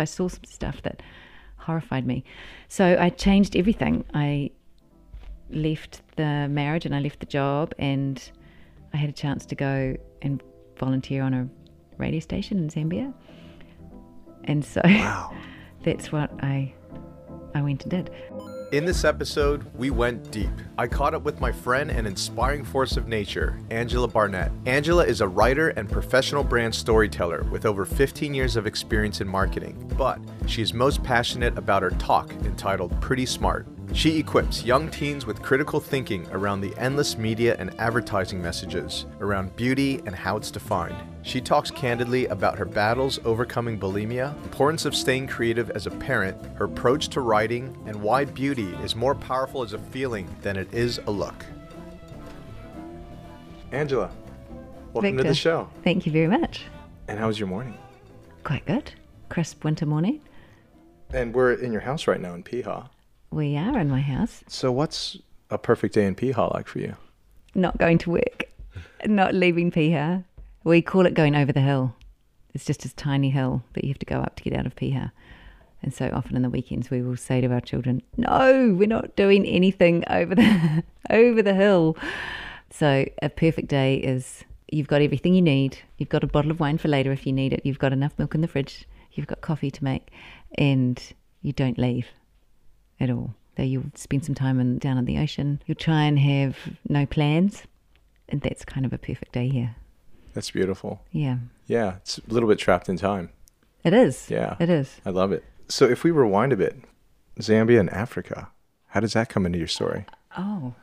I saw some stuff that horrified me. So I changed everything. I left the marriage and I left the job, and I had a chance to go and volunteer on a radio station in Zambia. And so Wow. that's what I went and did. In this episode, we went deep. I caught up with my friend and inspiring force of nature, Angela Barnett. Angela is a writer and professional brand storyteller with over 15 years of experience in marketing, but she is most passionate about her talk entitled Pretty Smart. She equips young teens with critical thinking around the endless media and advertising messages, around beauty and how it's defined. She talks candidly about her battles overcoming bulimia, importance of staying creative as a parent, her approach to writing, and why beauty is more powerful as a feeling than it is a look. Angela, welcome to the Victor, show. Thank you very much. And how was your morning? Quite good. Crisp winter morning. And we're in your house right now in Piha. We are in my house. So what's a perfect day in Piha like for you? Not going to work. Not leaving Piha. We call it going over the hill. It's just this tiny hill that you have to go up to get out of Piha. And so often in the weekends we will say to our children, no, we're not doing anything over the hill. So a perfect day is you've got everything you need. You've got a bottle of wine for later if you need it. You've got enough milk in the fridge. You've got coffee to make, and you don't leave at all. So you'll spend some time down in the ocean. You'll try and have no plans, and that's kind of a perfect day here. That's beautiful. Yeah. Yeah, it's a little bit trapped in time. It is. Yeah. It is. I love it. So if we rewind a bit, Zambia and Africa, how does that come into your story? Oh.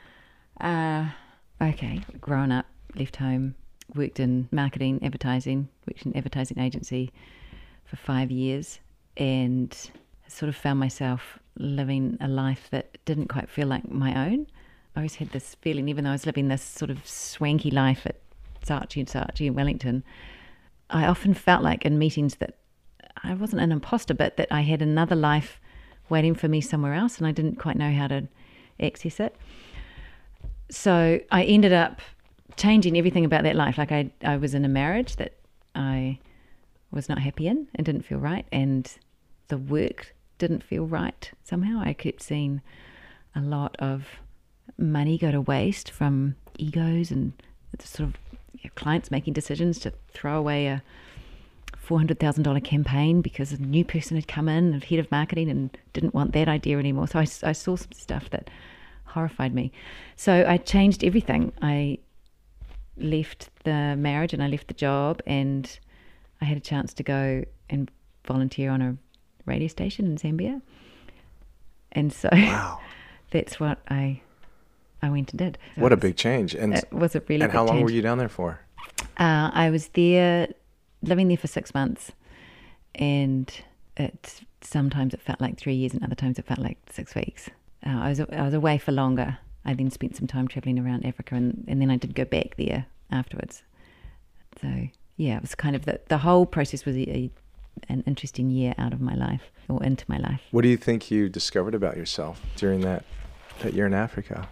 Okay. Grown up, left home, worked in marketing, advertising, worked in an advertising agency for 5 years, and sort of found myself living a life that didn't quite feel like my own. I always had this feeling, even though I was living this sort of swanky life at Saatchi in Wellington, I often felt like in meetings that I wasn't an imposter, but that I had another life waiting for me somewhere else, and I didn't quite know how to access it. So I ended up changing everything about that life. Like I was in a marriage that I was not happy in and didn't feel right, and the work didn't feel right somehow. I kept seeing a lot of money go to waste from egos and sort of clients making decisions to throw away a $400,000 campaign because a new person had come in, head of marketing, and didn't want that idea anymore. So I saw some stuff that horrified me. So I changed everything. I left the marriage and I left the job, and I had a chance to go and volunteer on a radio station in Zambia. And so Wow. that's what I went and did. So What a big change. And it was a really big and how long change. were you down there for? I was there, living there for 6 months, and sometimes it felt like 3 years, and other times it felt like 6 weeks. I was away for longer. I then spent some time traveling around Africa, and then I did go back there afterwards. So yeah, it was kind of the whole process was an interesting year out of my life, or into my life. What do you think you discovered about yourself during that year in Africa?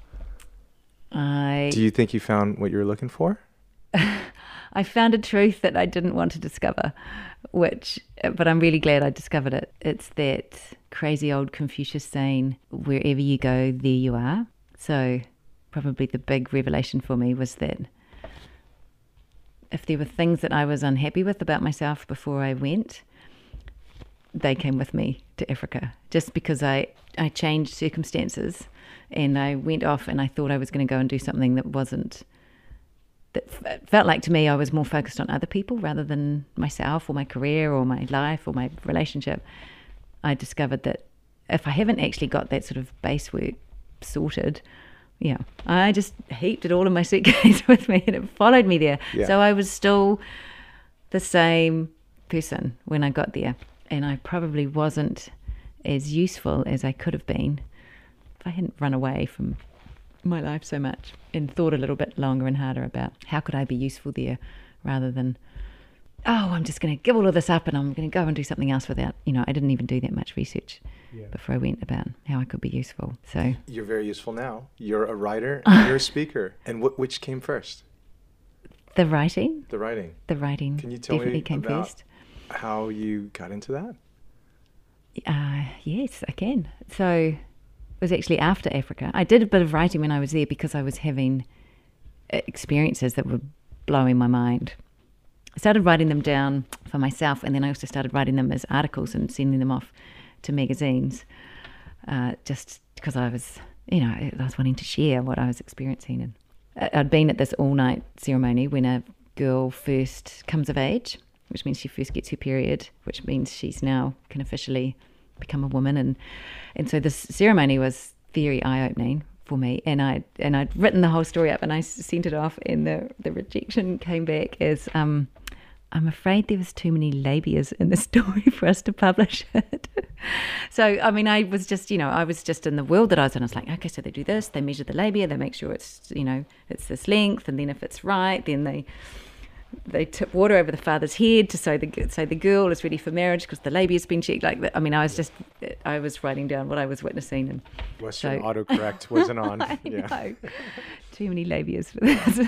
Do you think you found what you were looking for? I found a truth that I didn't want to discover, but I'm really glad I discovered it. It's that crazy old Confucius saying, wherever you go, there you are. So probably the big revelation for me was that if there were things that I was unhappy with about myself before I went, they came with me to Africa. Just because I changed circumstances and I went off and I thought I was going to go and do something that felt like to me I was more focused on other people rather than myself or my career or my life or my relationship. I discovered that if I haven't actually got that sort of base work sorted, yeah, I just heaped it all in my suitcase with me and it followed me there. Yeah. So I was still the same person when I got there, and I probably wasn't as useful as I could have been if I hadn't run away from my life so much and thought a little bit longer and harder about how could I be useful there, rather than, oh, I'm just going to give all of this up and I'm going to go and do something else without, I didn't even do that much research before I went about how I could be useful. So You're very useful now. You're a writer and you're a speaker. And which came first? the writing The writing. Can you tell me definitely came about first. how you got into that? Yes, I can. So it was actually after Africa. I did a bit of writing when I was there because I was having experiences that were blowing my mind. I started writing them down for myself, and then I also started writing them as articles and sending them off to magazines, just because I was wanting to share what I was experiencing. And I'd been at this all-night ceremony when a girl first comes of age, which means she first gets her period, which means she's now can officially become a woman. And so this ceremony was very eye-opening for me. And I'd written the whole story up and I sent it off, and the rejection came back as, I'm afraid there was too many labias in the story for us to publish it. So, I mean, I was just in the world that I was in. I was like, okay, so they do this, they measure the labia, they make sure it's this length, and then if it's right, then they tip water over the father's head to say the girl is ready for marriage because the labia's been checked. Like that. I mean, I was writing down what I was witnessing, and Western autocorrect wasn't on. I know. Too many labias for this.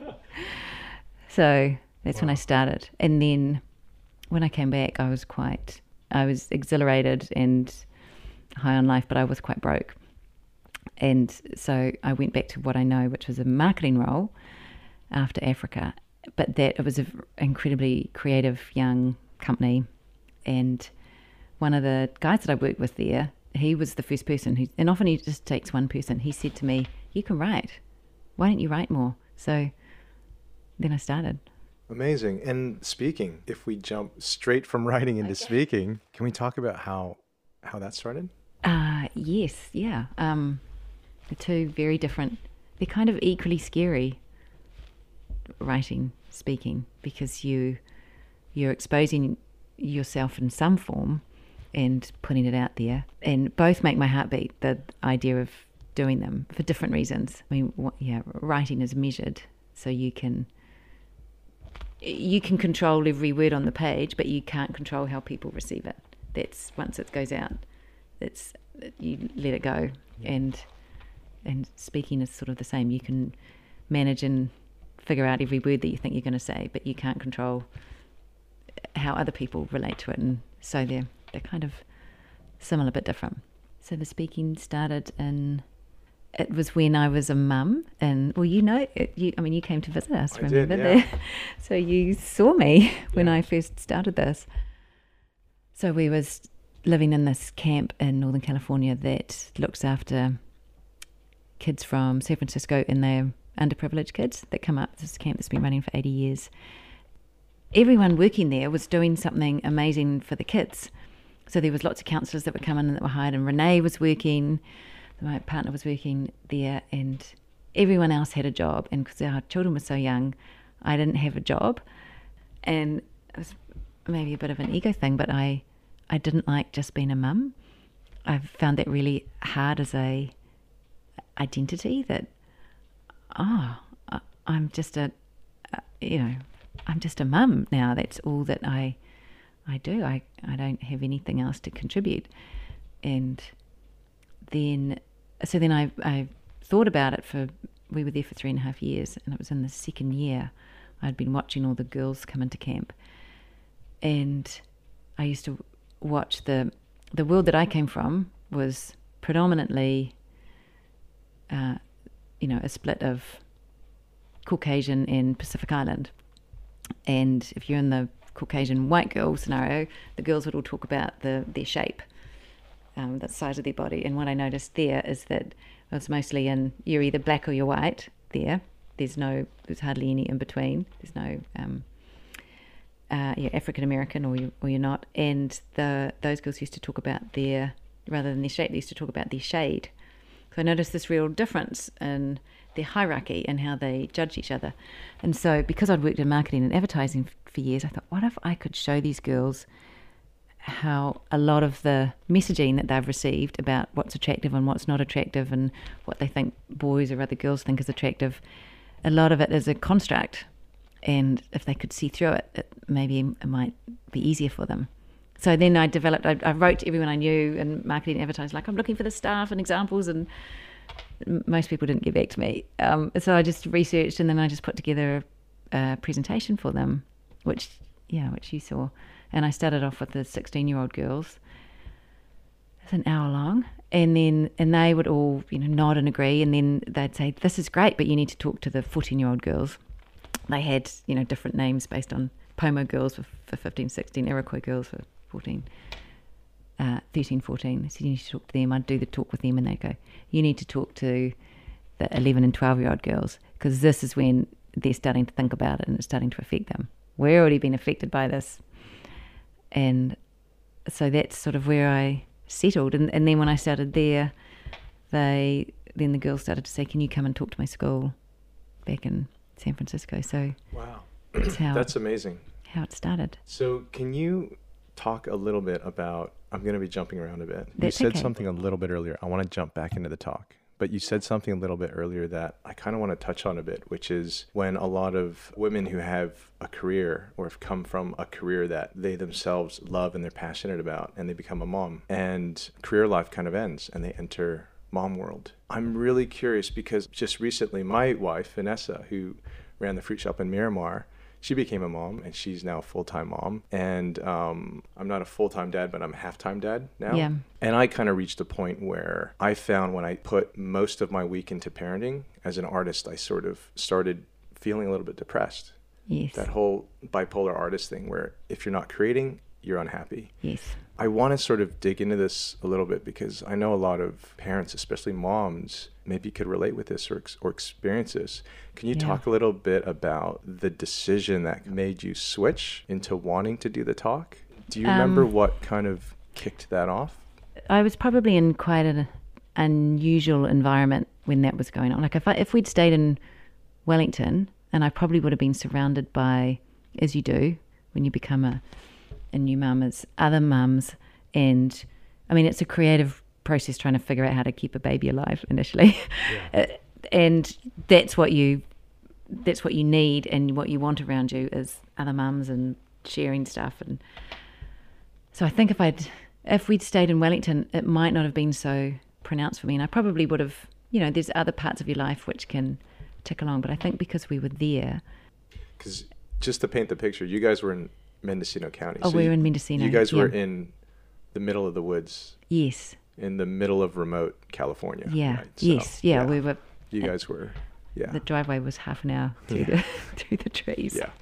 So that's when I started, and then when I came back, I was exhilarated and high on life, but I was quite broke, and so I went back to what I know, which was a marketing role after Africa. But that it was an incredibly creative young company, and one of the guys that I worked with there, he was the first person and often he just takes one person. He said to me, "You can write. Why don't you write more?" So then I started. Amazing. And speaking, if we jump straight from writing into speaking, can we talk about how that started? Yes, yeah. The two very different. They're kind of equally scary. Writing, speaking, because you're exposing yourself in some form and putting it out there, and both make my heart beat, the idea of doing them for different reasons. I mean, writing is measured, so you can control every word on the page, but you can't control how people receive it. That's once it goes out, you let it go. And speaking is sort of the same. You can manage and figure out every word that you think you're going to say, but you can't control how other people relate to it, and so they're kind of similar but different. So the speaking started it was when I was a mum, and you came to visit us, remember? Did, yeah. So you saw me when I first started this. So we was living in this camp in Northern California that looks after kids from San Francisco, and they're underprivileged kids that come up. This is a camp that's been running for 80 years. Everyone working there was doing something amazing for the kids. So there was lots of counsellors that were coming and that were hired, and Renee was working, my partner was working there, and everyone else had a job. And because our children were so young, I didn't have a job. And it was maybe a bit of an ego thing, but I didn't like just being a mum. I found that really hard as a identity, that I'm just a mum now. That's all that I do. I don't have anything else to contribute. And then I thought about it we were there for 3.5 years, and it was in the second year I'd been watching all the girls come into camp, and I used to watch the world that I came from was predominantly a split of Caucasian and Pacific Island. And if you're in the Caucasian white girl scenario, the girls would all talk about their shape, the size of their body. And what I noticed there is that it was mostly you're either black or you're white there. There's hardly any in between. There's no you're African American or you're not. And those girls used to talk about rather than their shape, they used to talk about their shade. So I noticed this real difference in their hierarchy and how they judge each other. And so because I'd worked in marketing and advertising for years, I thought, what if I could show these girls how a lot of the messaging that they've received about what's attractive and what's not attractive and what they think boys or other girls think is attractive, a lot of it is a construct. And if they could see through it, maybe it might be easier for them. So then I wrote to everyone I knew in marketing and advertising, like, I'm looking for the staff and examples, and most people didn't get back to me. So I just researched, and then I just put together a presentation for them, which you saw. And I started off with the 16-year-old girls. It's an hour long. And they would all, nod and agree. And then they'd say, this is great, but you need to talk to the 14-year-old girls. They had, different names based on Pomo girls for 15, 16, Iroquois girls for 14, 13, 14. So you need to talk to them. I'd do the talk with them and they'd go, you need to talk to the 11 and 12-year-old girls because this is when they're starting to think about it and it's starting to affect them. We're already been affected by this. And so that's sort of where I settled. And then when I started there, then the girls started to say, can you come and talk to my school back in San Francisco? So wow, that's amazing. How it started. So can you talk a little bit about, I'm going to be jumping around a bit. That's you said okay. something a little bit earlier. I want to jump back into the talk. But you said something a little bit earlier that I kind of want to touch on a bit, which is when a lot of women who have a career or have come from a career that they themselves love and they're passionate about, and they become a mom, and career life kind of ends and they enter mom world. I'm really curious because just recently my wife, Vanessa, who ran the fruit shop in Miramar, she became a mom and she's now a full-time mom. And I'm not a full-time dad, but I'm a half-time dad now. Yeah. And I kind of reached a point where I found when I put most of my week into parenting as an artist, I sort of started feeling a little bit depressed. Yes. That whole bipolar artist thing where if you're not creating, you're unhappy. Yes. I want to sort of dig into this a little bit because I know a lot of parents, especially moms, maybe could relate with this or experience this. Can you talk a little bit about the decision that made you switch into wanting to do the talk? Do you remember what kind of kicked that off? I was probably in quite an unusual environment when that was going on. Like if we'd stayed in Wellington, and I probably would have been surrounded by, as you do when you become a new mum, as other mums. And I mean, it's a creative process trying to figure out how to keep a baby alive initially. Yeah. And that's what you need and what you want around you is other mums and sharing stuff. And so I think if we'd stayed in Wellington, it might not have been so pronounced for me. And I probably would have, there's other parts of your life which can tick along. But I think because we were there. Because just to paint the picture, you guys were in Mendocino County. Oh, we were in Mendocino. You guys were in the middle of the woods. Yes. In the middle of remote California. Yeah. Right? So, yes. Yeah, we were. You guys were. Yeah. The driveway was half an hour through the trees. Yeah.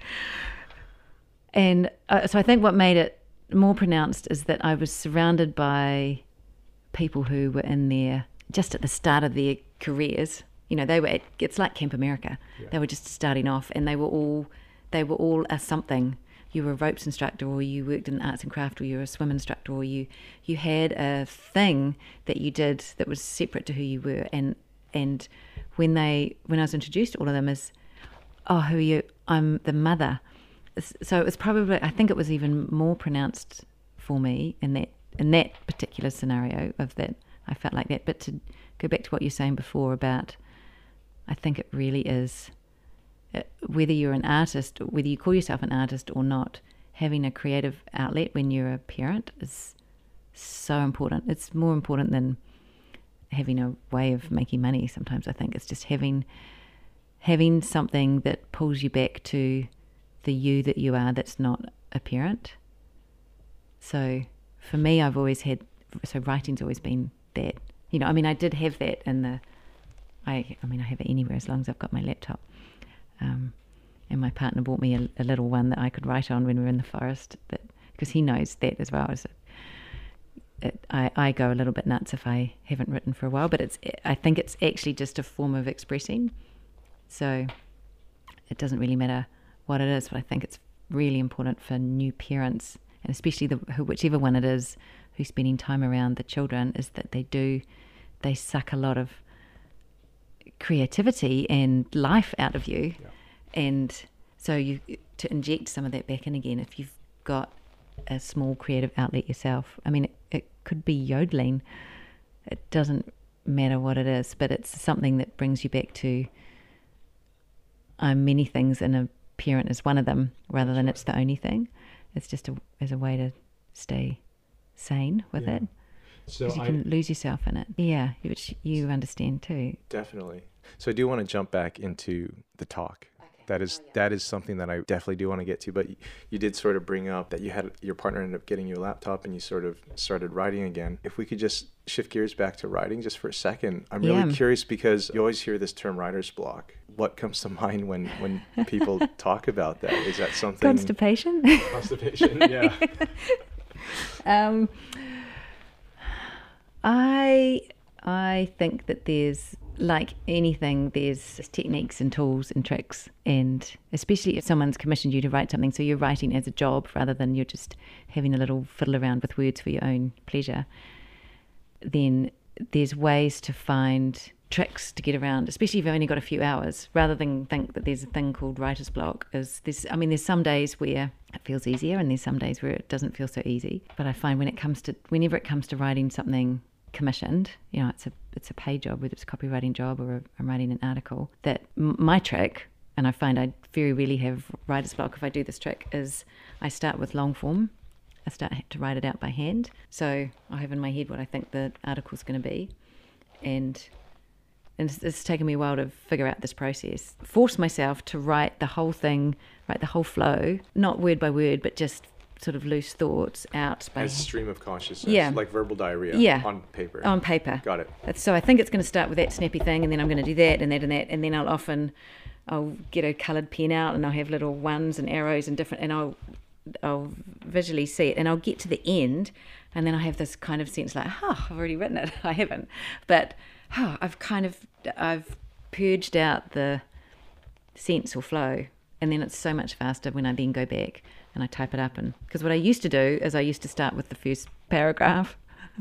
And so I think what made it more pronounced is that I was surrounded by people who were in there just at the start of their careers. They were it's like Camp America. Yeah. They were just starting off, and they were all a something. You were a ropes instructor, or you worked in arts and craft, or you were a swim instructor, or you had a thing that you did that was separate to who you were. And when I was introduced to all of them as, oh, who are you? I'm the mother. So it was probably, I think it was even more pronounced for me in that particular scenario of that. I felt like that. But to go back to what you were saying before about, I think it really is, whether you're an artist, whether you call yourself an artist or not, having a creative outlet when you're a parent is so important. It's more important than having a way of making money sometimes. I think it's just having something that pulls you back to the you that you are that's not a parent. So for me, writing's always been that. I did have that I have it anywhere as long as I've got my laptop. And my partner bought me a little one that I could write on when we were in the forest, because he knows that as well. I go a little bit nuts if I haven't written for a while, but I think it's actually just a form of expressing. So it doesn't really matter what it is, but I think it's really important for new parents, and especially whichever one it is who's spending time around the children, is that they suck a lot of creativity and life out of you. Yeah. And so to inject some of that back in again, if you've got a small creative outlet yourself, it could be yodeling, it doesn't matter what it is, but it's something that brings you back to I'm many things and a parent is one of them, rather than it's the only thing. It's just as a way to stay sane with it. So you can lose yourself in it. Yeah, which you understand too. Definitely. So I do want to jump back into the talk. That is something that I definitely do want to get to. But you did sort of bring up that you had your partner ended up getting you a laptop and you sort of started writing again. If we could just shift gears back to writing just for a second. I'm really curious because you always hear this term writer's block. What comes to mind when people talk about that? Is that something? Constipation. Constipation, yeah. I think that there's, like anything, there's techniques and tools and tricks, and especially if someone's commissioned you to write something, so you're writing as a job rather than you're just having a little fiddle around with words for your own pleasure, then there's ways to find tricks to get around, especially if you've only got a few hours, rather than think that there's a thing called writer's block. There's some days where it feels easier and there's some days where it doesn't feel so easy. But I find whenever it comes to writing something commissioned, it's a paid job, whether it's a copywriting job or I'm writing an article, that my trick, and I find I very rarely have writer's block if I do this trick, is I start with long form. I start to write it out by hand. So I have in my head what I think the article's going to be, and it's taken me a while to figure out this process. Force myself to write the whole thing, write the whole flow, not word by word, but just sort of loose thoughts out. As stream of consciousness, like verbal diarrhea on paper. On paper. Got it. So I think it's going to start with that snappy thing, and then I'm going to do that and that and that, and then I'll get a coloured pen out and I'll have little ones and arrows and different, and I'll visually see it, and I'll get to the end, and then I have this kind of sense like, I've already written it. I haven't, but I've purged out the sense or flow, and then it's so much faster when I then go back and I type it up. And because what I used to do is I used to start with the first paragraph.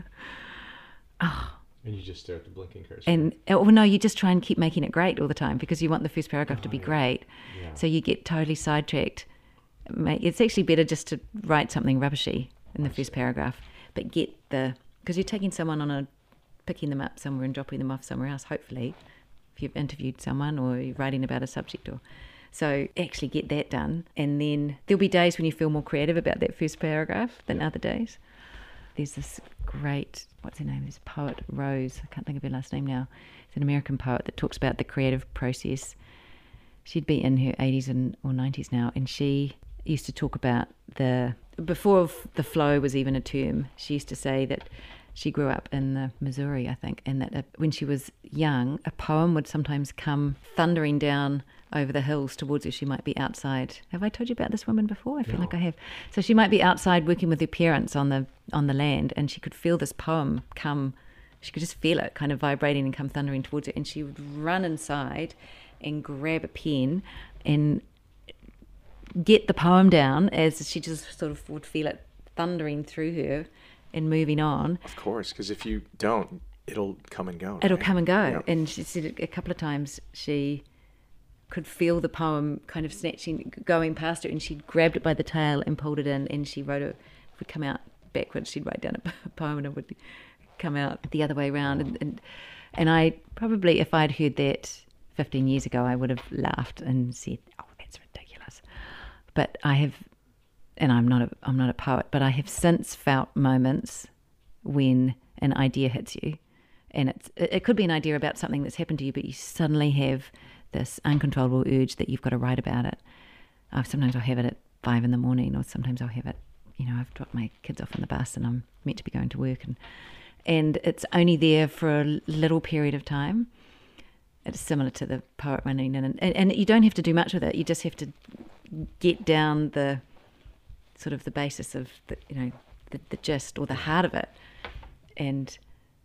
And you just stare at the blinking cursor. And no, you just try and keep making it great all the time because you want the first paragraph to be great. Yeah. So you get totally sidetracked. It's actually better just to write something rubbishy in the first paragraph, but because you're taking someone picking them up somewhere and dropping them off somewhere else, hopefully, if you've interviewed someone or you're writing about a subject. So actually get that done, and then there'll be days when you feel more creative about that first paragraph than other days. There's this great, what's her name, this poet, Rose, I can't think of her last name now. It's an American poet that talks about the creative process. She'd be in her 80s or 90s now, and she used to talk about before the flow was even a term, she used to say that she grew up in Missouri, I think, and that when she was young, a poem would sometimes come thundering down over the hills towards her. She might be outside. Have I told you about this woman before? I feel like I have. So she might be outside working with her parents on the land, and she could feel this poem come. She could just feel it kind of vibrating and come thundering towards her, and she would run inside and grab a pen and get the poem down as she just sort of would feel it thundering through her and moving on. Of course, because if you don't, it'll come and go. It'll come and go. Yeah. And she said a couple of times she could feel the poem kind of going past her, and she grabbed it by the tail and pulled it in, and she wrote it. It would come out backwards. She'd write down a poem and it would come out the other way around. And I probably, if I'd heard that 15 years ago, I would have laughed and said, "Oh, that's ridiculous." But I have. And I'm not a poet, but I have since felt moments when an idea hits you, and it could be an idea about something that's happened to you, but you suddenly have this uncontrollable urge that you've got to write about it. Sometimes I'll have it at 5 a.m, or sometimes I'll have it, I've dropped my kids off on the bus and I'm meant to be going to work, and it's only there for a little period of time. It's similar to the poet running in, and you don't have to do much with it. You just have to get down the sort of the basis of the gist or the heart of it, and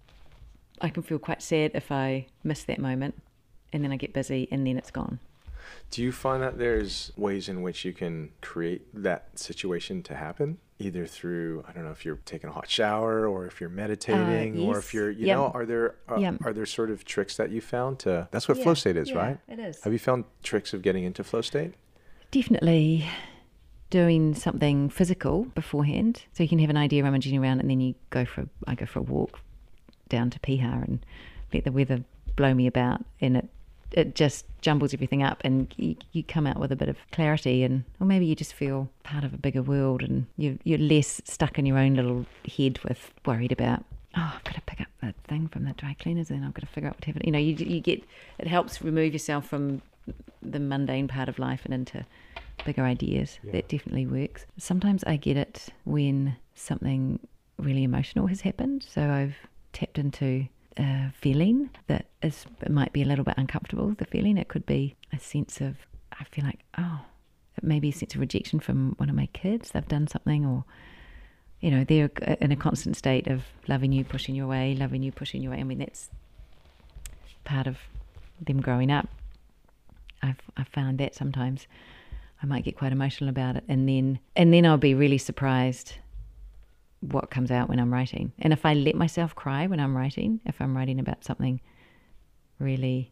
I can feel quite sad if I miss that moment, and then I get busy and then it's gone. Do you find that there's ways in which you can create that situation to happen, either through, I don't know, if you're taking a hot shower or if you're meditating, yes. Or if you're are there sort of tricks that you found to, that's what flow state is, right? It is. Have you found tricks of getting into flow state? Definitely doing something physical beforehand, so you can have an idea rummaging around, and then I go for a walk down to Piha and let the weather blow me about, and it just jumbles everything up, and you come out with a bit of clarity, or maybe you just feel part of a bigger world, and you're less stuck in your own little head with worried about, I've got to pick up that thing from the dry cleaners, and I've got to figure out what happened. You get, it helps remove yourself from the mundane part of life and into bigger ideas. That definitely works. Sometimes I get it when something really emotional has happened. So I've tapped into a feeling that it might be a little bit uncomfortable. The feeling, it could be a sense of, I feel like, it may be a sense of rejection from one of my kids. They've done something, or they're in a constant state of loving you, pushing you away, loving you, pushing you away. I mean, that's part of them growing up. I've found that sometimes I might get quite emotional about it, and then I'll be really surprised what comes out when I'm writing. And if I let myself cry when I'm writing, if I'm writing about something really,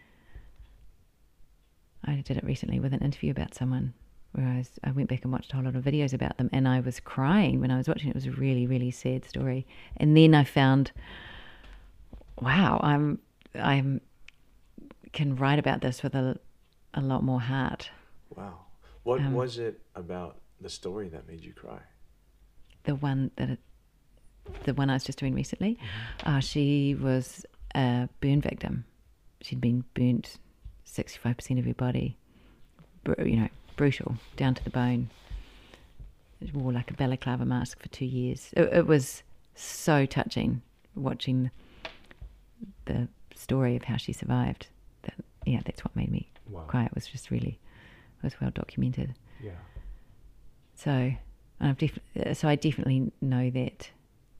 I did it recently with an interview about someone where I went back and watched a whole lot of videos about them, and I was crying when I was watching it. It was a really, really sad story. And then I found, wow, I can write about this with a lot more heart. Wow. What was it about the story that made you cry? The one I was just doing recently. She was a burn victim. She'd been burnt 65% of her body, brutal, down to the bone. She wore like a balaclava mask for 2 years. It was so touching watching the story of how she survived. That's what made me cry. It was just really, it was well documented. Yeah. So I definitely know that,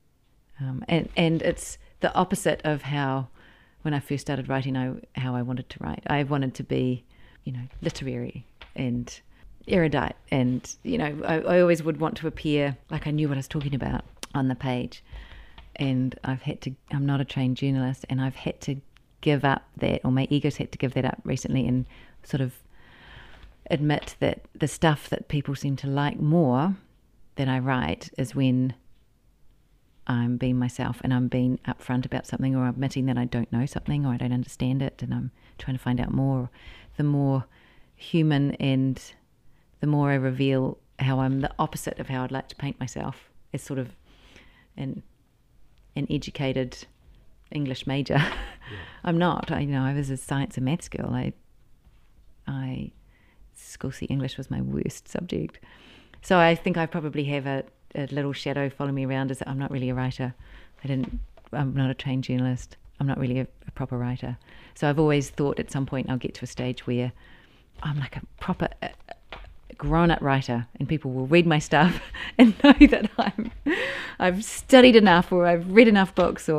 and it's the opposite of how, when I first started writing, how I wanted to write. I wanted to be, literary and erudite, and I always would want to appear like I knew what I was talking about on the page. And I'm not a trained journalist, and I've had to give up that, or my ego's had to give that up recently, and sort of admit that the stuff that people seem to like more that I write is when I'm being myself and I'm being upfront about something, or admitting that I don't know something, or I don't understand it, and I'm trying to find out more. The more human, and the more I reveal how I'm the opposite of how I'd like to paint myself, as sort of an educated English major. Yeah. I'm not. I was a science and maths girl. I school C English was my worst subject. So I think I probably have a little shadow following me around, is that I'm not really a writer. I'm not a trained journalist. I'm not really a proper writer. So I've always thought at some point I'll get to a stage where I'm like a proper grown-up writer, and people will read my stuff and know that I've studied enough, or I've read enough books,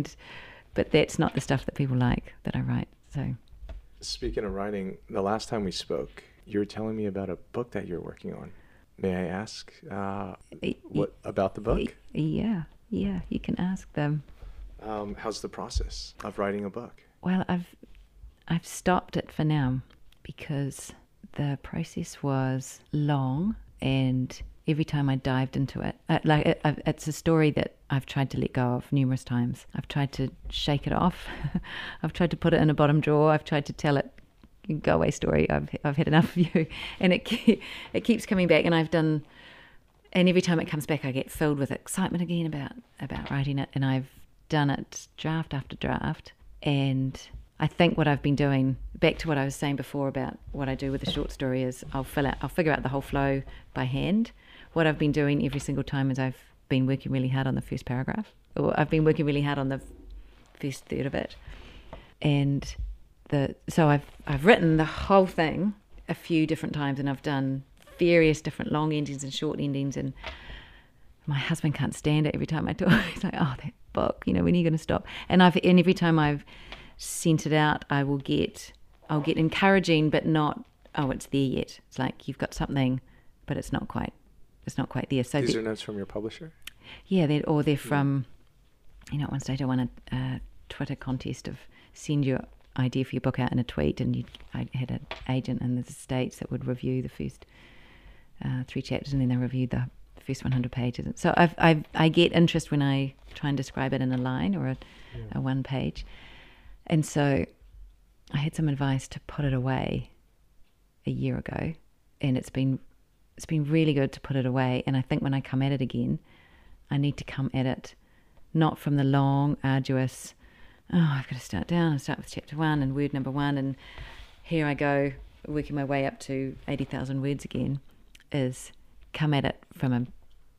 but that's not the stuff that people like that I write. So, speaking of writing, the last time we spoke, you were telling me about a book that you're working on. May I ask what about the book? Yeah, you can ask them. How's the process of writing a book? Well, I've stopped it for now because the process was long, and every time I dived into it, it's a story that I've tried to let go of numerous times. I've tried to shake it off. I've tried to put it in a bottom drawer. I've tried to tell it, go away story. I've had enough of you, and it keeps coming back. And every time it comes back, I get filled with excitement again about writing it. And I've done it draft after draft, and I think what I've been doing, back to what I was saying before about what I do with a short story, is I'll figure out the whole flow by hand. What I've been doing every single time is I've been working really hard on the first paragraph, or I've been working really hard on the first third of it. And so I've written the whole thing a few different times, and I've done various different long endings and short endings, and my husband can't stand it. Every time I talk, he's like, "Oh, that book, when are you going to stop?" And every time I've sent it out, I'll get encouraging, but not, "Oh, it's there yet." It's like, you've got something, but it's not quite there. So these are notes from your publisher? Yeah, they're from, at one stage I won a Twitter contest of send your idea for your book out in a tweet, and I had an agent in the States that would review the first 3 chapters, and then they reviewed the first 100 pages. So I get interest when I try and describe it in a line or a one page. And so I had some advice to put it away a year ago, and it's been really good to put it away. And I think when I come at it again, I need to come at it not from the long, arduous, I've got to start down and start with chapter 1 and word number 1, and here I go working my way up to 80,000 words again, is come at it from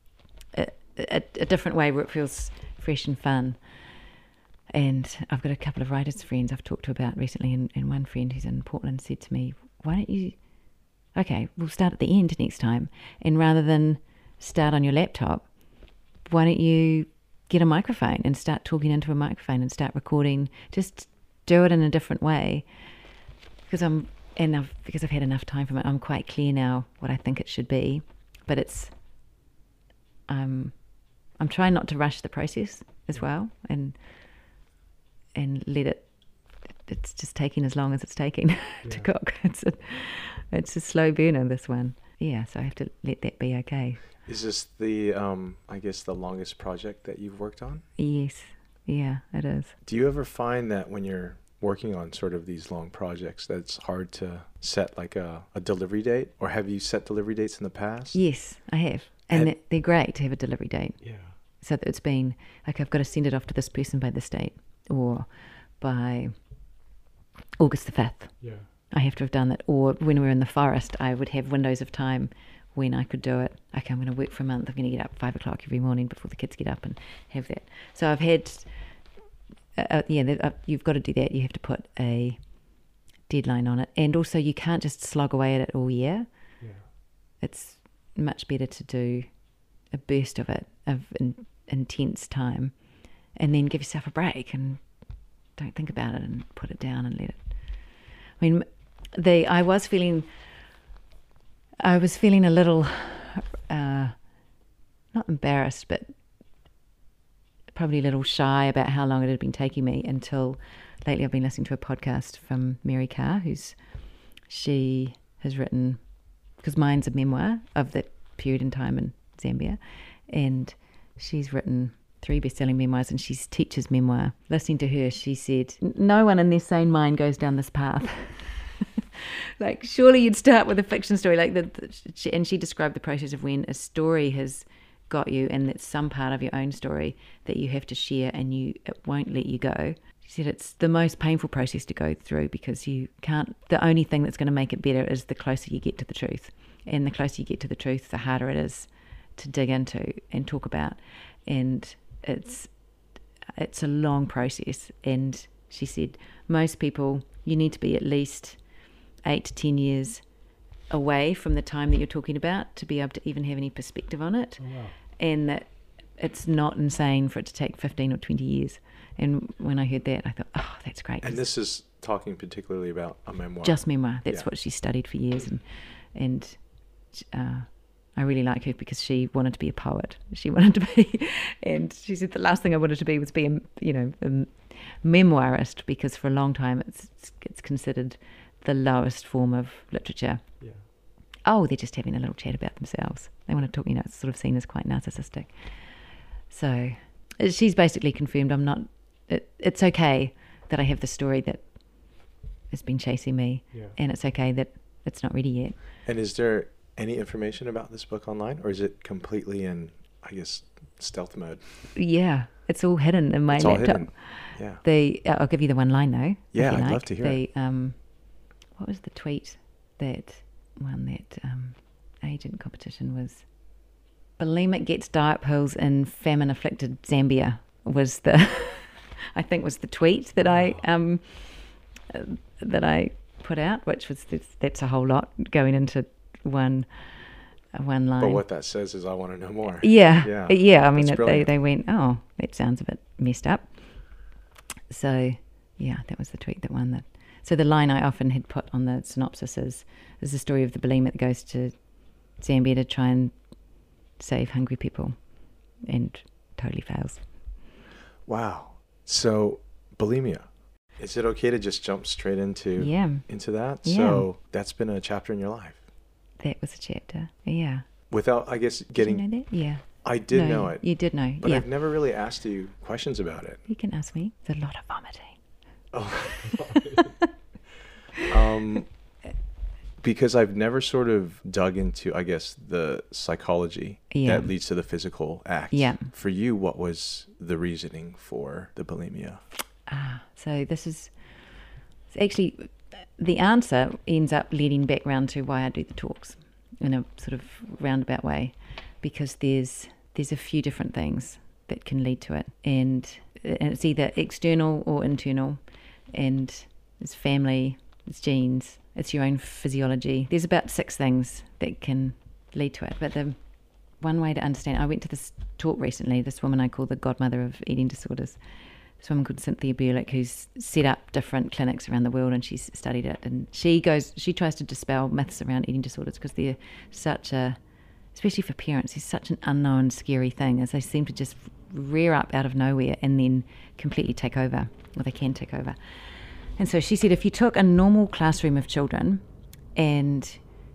a different way where it feels fresh and fun. And I've got a couple of writers friends I've talked to about recently, and one friend who's in Portland said to me, why don't you, okay, we'll start at the end next time, and rather than start on your laptop, why don't you get a microphone and start talking into a microphone and start recording, just do it in a different way. Because I've had enough time from it, I'm quite clear now what I think it should be, but I'm trying not to rush the process as well, and let it's just taking as long as it's taking to cook. It's a slow burner, this one. Yeah, so I have to let that be okay. Is this the, I guess, the longest project that you've worked on? Yes, yeah, it is. Do you ever find that when you're working on sort of these long projects that it's hard to set like a delivery date? Or have you set delivery dates in the past? Yes, I have. And they're great to have a delivery date. Yeah. So that it's been, like, I've got to send it off to this person by this date, or by August the 5th. Yeah. I have to have done that. Or when we're in the forest, I would have windows of time when I could do it. Okay, I'm going to work for a month. I'm going to get up 5 o'clock every morning before the kids get up and have that. So I've had, you've got to do that. You have to put a deadline on it. And also you can't just slog away at it all year. Yeah. It's much better to do a burst of it, of intense time, and then give yourself a break and don't think about it and put it down and let it. I mean, I was feeling a little, not embarrassed, but probably a little shy about how long it had been taking me, until lately I've been listening to a podcast from Mary Carr, she has written, because mine's a memoir of that period in time in Zambia, and she's written 3 best-selling memoirs, and she's teacher's memoir. Listening to her, she said, no one in their sane mind goes down this path. Like, surely you'd start with a fiction story, like and she described the process of when a story has got you, and it's some part of your own story that you have to share, and it won't let you go. She said it's the most painful process to go through, because you can't. The only thing that's going to make it better is the closer you get to the truth, and the closer you get to the truth, the harder it is to dig into and talk about, and it's a long process. And she said most people, you need to be at least 8 to 10 years away from the time that you're talking about to be able to even have any perspective on it. Oh, wow. And that it's not insane for it to take 15 or 20 years. And when I heard that, I thought, oh, that's great. And this is talking particularly about a memoir. Just memoir. That's what she studied for years. And I really like her because she wanted to be a poet. She wanted to be, and she said the last thing I wanted to be was be a memoirist, because for a long time it's considered the lowest form of literature. Yeah. Oh, they're just having a little chat about themselves. They want to talk, it's sort of seen as quite narcissistic. So she's basically confirmed I'm not, it's okay that I have the story that has been chasing me, and it's okay that it's not ready yet. And is there any information about this book online, or is it completely in, I guess, stealth mode? Yeah, it's all hidden in my laptop. Yeah. I'll give you the one line though. Yeah, I'd love to hear it. What was the tweet that won that agent competition? Was bulimic gets diet pills in famine afflicted Zambia was the I think was the tweet that I put out, which was that's a whole lot going into one line. But what that says is I want to know more. Yeah. I mean, they went, oh, that sounds a bit messed up. So yeah, that was the tweet that won that. So the line I often had put on the synopsis is the story of the bulimic that goes to Zambia to try and save hungry people, and totally fails. Wow. So bulimia. Is it okay to just jump straight into that? Yeah. So that's been a chapter in your life. That was a chapter. Yeah. Without, I guess, getting. Did you know that? Yeah. I did know it. You did know. But I've never really asked you questions about it. You can ask me. It's a lot of vomiting. Oh. Because I've never sort of dug into, I guess, the psychology that leads to the physical act. Yeah. For you, what was the reasoning for the bulimia? So this is actually the answer ends up leading back round to why I do the talks in a sort of roundabout way, because there's a few different things that can lead to it, and it's either external or internal, and it's family, it's genes, it's your own physiology. There's about 6 things that can lead to it, but the one way to understand, I went to this talk recently, this woman I call the godmother of eating disorders, this woman called Cynthia Burlick, who's set up different clinics around the world, and she's studied it, and she tries to dispel myths around eating disorders, because they're such a, especially for parents, it's such an unknown, scary thing, as they seem to just rear up out of nowhere and then completely take over, or they can take over. And so she said, if you took a normal classroom of children, and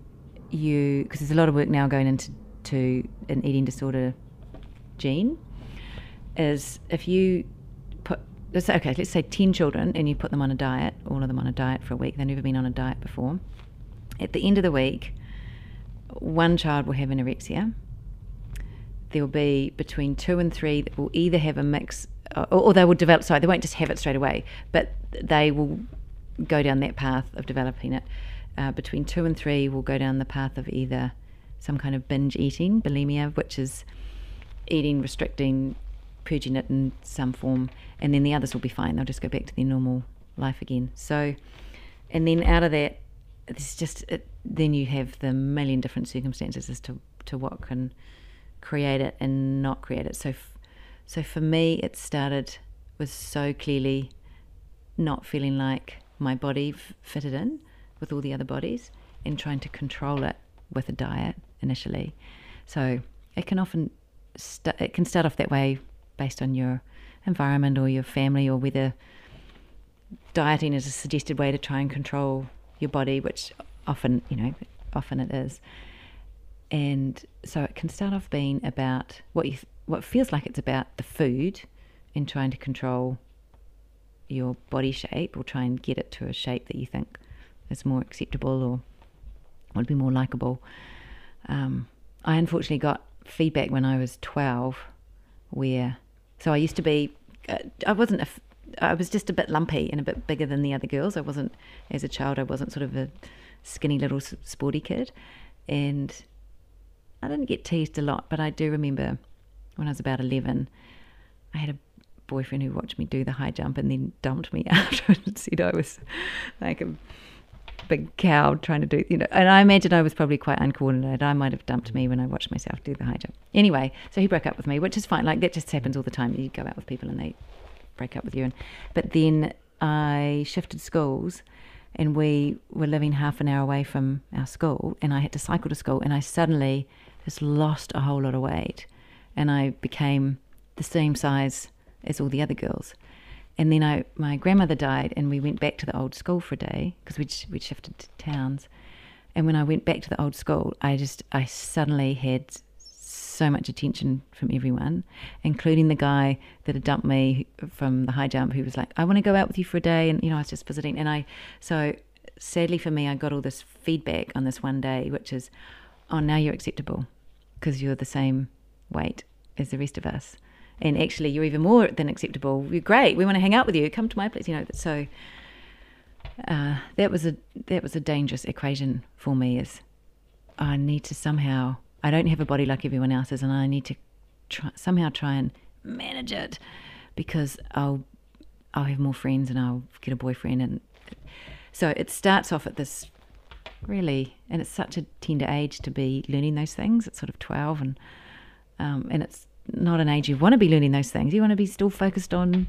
because there's a lot of work now going into an eating disorder gene, is if you let's say 10 children, and you put them on a diet, all of them on a diet for a week, they've never been on a diet before. At the end of the week, one child will have anorexia. There will be between 2 and 3 that will either have a mix, or they will develop, sorry, they won't just have it straight away, but they will go down that path of developing it. Between 2 and 3 will go down the path of either some kind of binge eating, bulimia, which is eating, restricting, purging it in some form, and then the others will be fine. They'll just go back to their normal life again. So, and then out of that, it's just then you have the million different circumstances as to what can create it and not create it. So for me, it started with so clearly not feeling like my body fitted in with all the other bodies, and trying to control it with a diet initially. So it can often it can start off that way, based on your environment or your family, or whether dieting is a suggested way to try and control your body, which often it is. And so it can start off being about what feels like it's about the food, and trying to control your body shape, or try and get it to a shape that you think is more acceptable or would be more likable. I unfortunately got feedback when I was 12 where, so I used to be, I was just a bit lumpy and a bit bigger than the other girls. As a child, I wasn't sort of a skinny little sporty kid, and I didn't get teased a lot, but I do remember when I was about 11, I had a boyfriend who watched me do the high jump and then dumped me after and said I was like a big cow trying to do, and I imagine I was probably quite uncoordinated. I might have dumped me when I watched myself do the high jump. Anyway, so he broke up with me, which is fine. Like, that just happens all the time. You go out with people and they break up with you. But then I shifted schools, and we were living half an hour away from our school, and I had to cycle to school, and I suddenly just lost a whole lot of weight, and I became the same size as all the other girls. And then my grandmother died, and we went back to the old school for a day, because we'd shifted to towns. And when I went back to the old school, I suddenly had so much attention from everyone, including the guy that had dumped me from the high jump, who was like, I want to go out with you for a day. And, I was just visiting. And so sadly for me, I got all this feedback on this one day, which is, oh, now you're acceptable because you're the same weight as the rest of us. And actually, you're even more than acceptable. You're great. We want to hang out with you. Come to my place. So that was a dangerous equation for me. Is I need to somehow. I don't have a body like everyone else's, and I need to somehow try and manage it, because I'll have more friends and I'll get a boyfriend, and so it starts off at this really, and it's such a tender age to be learning those things. It's sort of 12, and it's not an age you want to be learning those things. You want to be still focused on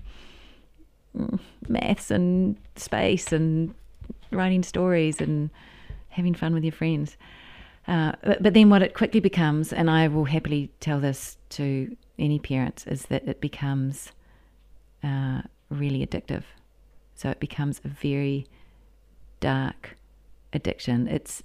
maths and space and writing stories and having fun with your friends. But then what it quickly becomes, and I will happily tell this to any parents, is that it becomes really addictive. So it becomes a very dark addiction. It's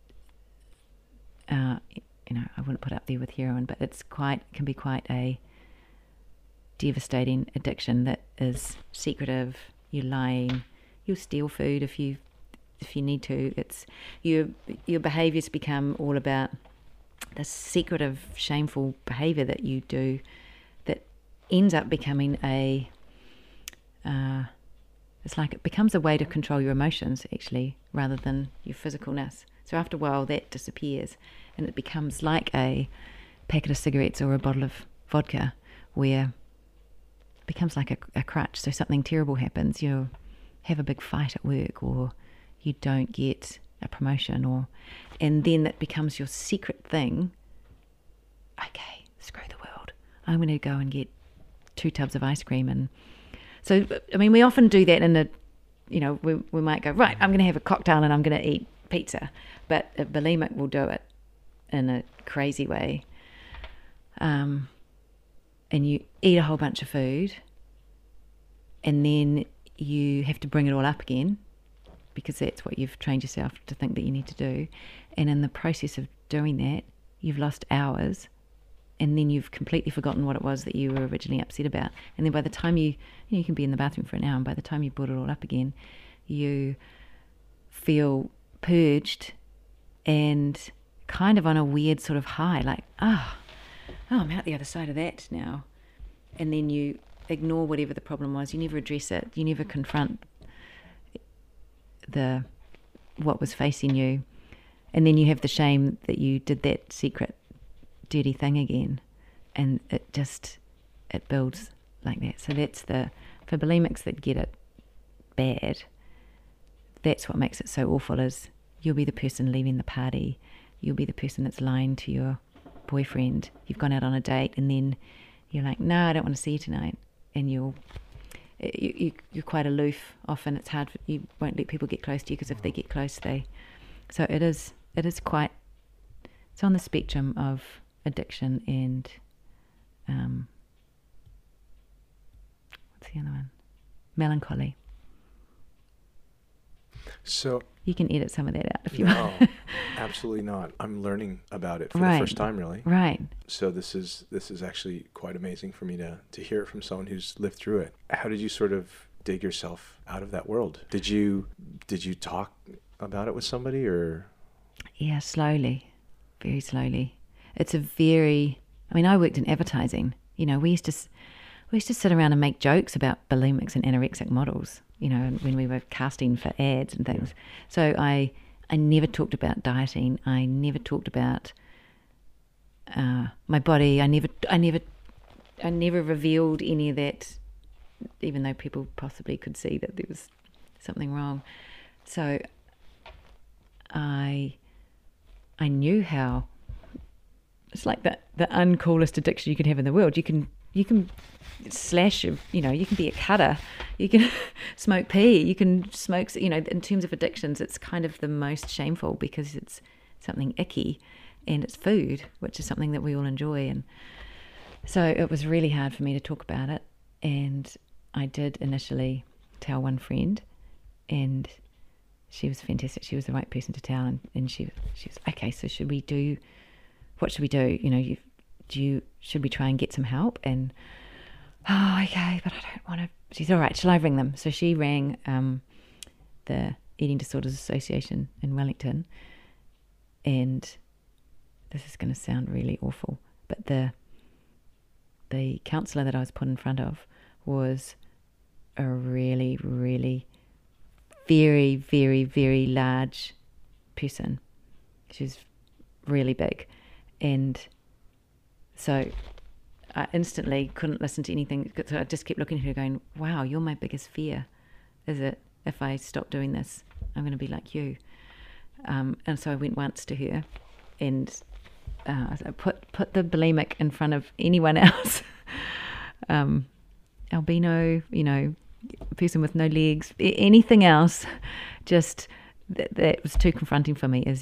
I wouldn't put it up there with heroin, but can be quite a devastating addiction that is secretive. You're lying. You'll steal food if you need to. It's your behaviours become all about the secretive, shameful behaviour that you do, that ends up becoming a It's like it becomes a way to control your emotions, actually, rather than your physicalness. So after a while, that disappears, and it becomes like a packet of cigarettes or a bottle of vodka, where it becomes like a crutch. So something terrible happens, you have a big fight at work, or you don't get a promotion, and then it becomes your secret thing. Okay, screw the world. I'm going to go and get 2 tubs of ice cream. And so, I mean, we often do that in a, we might go, right, I'm going to have a cocktail and I'm going to eat pizza. But a bulimic will do it in a crazy way. And you eat a whole bunch of food, and then you have to bring it all up again, because that's what you've trained yourself to think that you need to do. And in the process of doing that, you've lost hours, and then you've completely forgotten what it was that you were originally upset about. And then by the time you can be in the bathroom for an hour, and by the time you brought it all up again, you feel purged and kind of on a weird sort of high, like, I'm out the other side of that now. And then you ignore whatever the problem was. You never address it. You never confront what was facing you. And then you have the shame that you did that secret dirty thing again, and it builds like that. So that's for bulimics that get it bad, that's what makes it so awful, is you'll be the person leaving the party, you'll be the person that's lying to your boyfriend, you've gone out on a date, and then you're like, no, I don't want to see you tonight, and you're quite aloof. Often it's hard, you won't let people get close to you, because if they get close, so it is quite, it's on the spectrum of addiction and what's the other one? Melancholy. So you can edit some of that out if you want. No, absolutely not. I'm learning about it for the first time, really. Right. So this is actually quite amazing for me to hear it from someone who's lived through it. How did you sort of dig yourself out of that world? Did you talk about it with somebody, or? Yeah, slowly, very slowly. It's I worked in advertising. We used to sit around and make jokes about bulimics and anorexic models, when we were casting for ads and things. Yeah. So I never talked about dieting. I never talked about my body. I never revealed any of that, even though people possibly could see that there was something wrong. So I knew how it's like the uncoolest addiction you can have in the world. You can slash, you can be a cutter, you can smoke pee, you can smoke, in terms of addictions, it's kind of the most shameful because it's something icky, and it's food, which is something that we all enjoy. And so it was really hard for me to talk about it. And I did initially tell one friend, and she was fantastic. She was the right person to tell. And she was, okay, so what should we do? Should we try and get some help? And, okay, but I don't want to. She's all right, shall I ring them? So she rang the Eating Disorders Association in Wellington, and this is going to sound really awful, but the counsellor that I was put in front of was a really, really very, very, very large person. She's really big. And so I instantly couldn't listen to anything. So I just kept looking at her going, wow, you're my biggest fear. Is it, if I stop doing this, I'm going to be like you? And so I went once to her, and I put the bulimic in front of anyone else. Albino, person with no legs, anything else, just that was too confronting for me.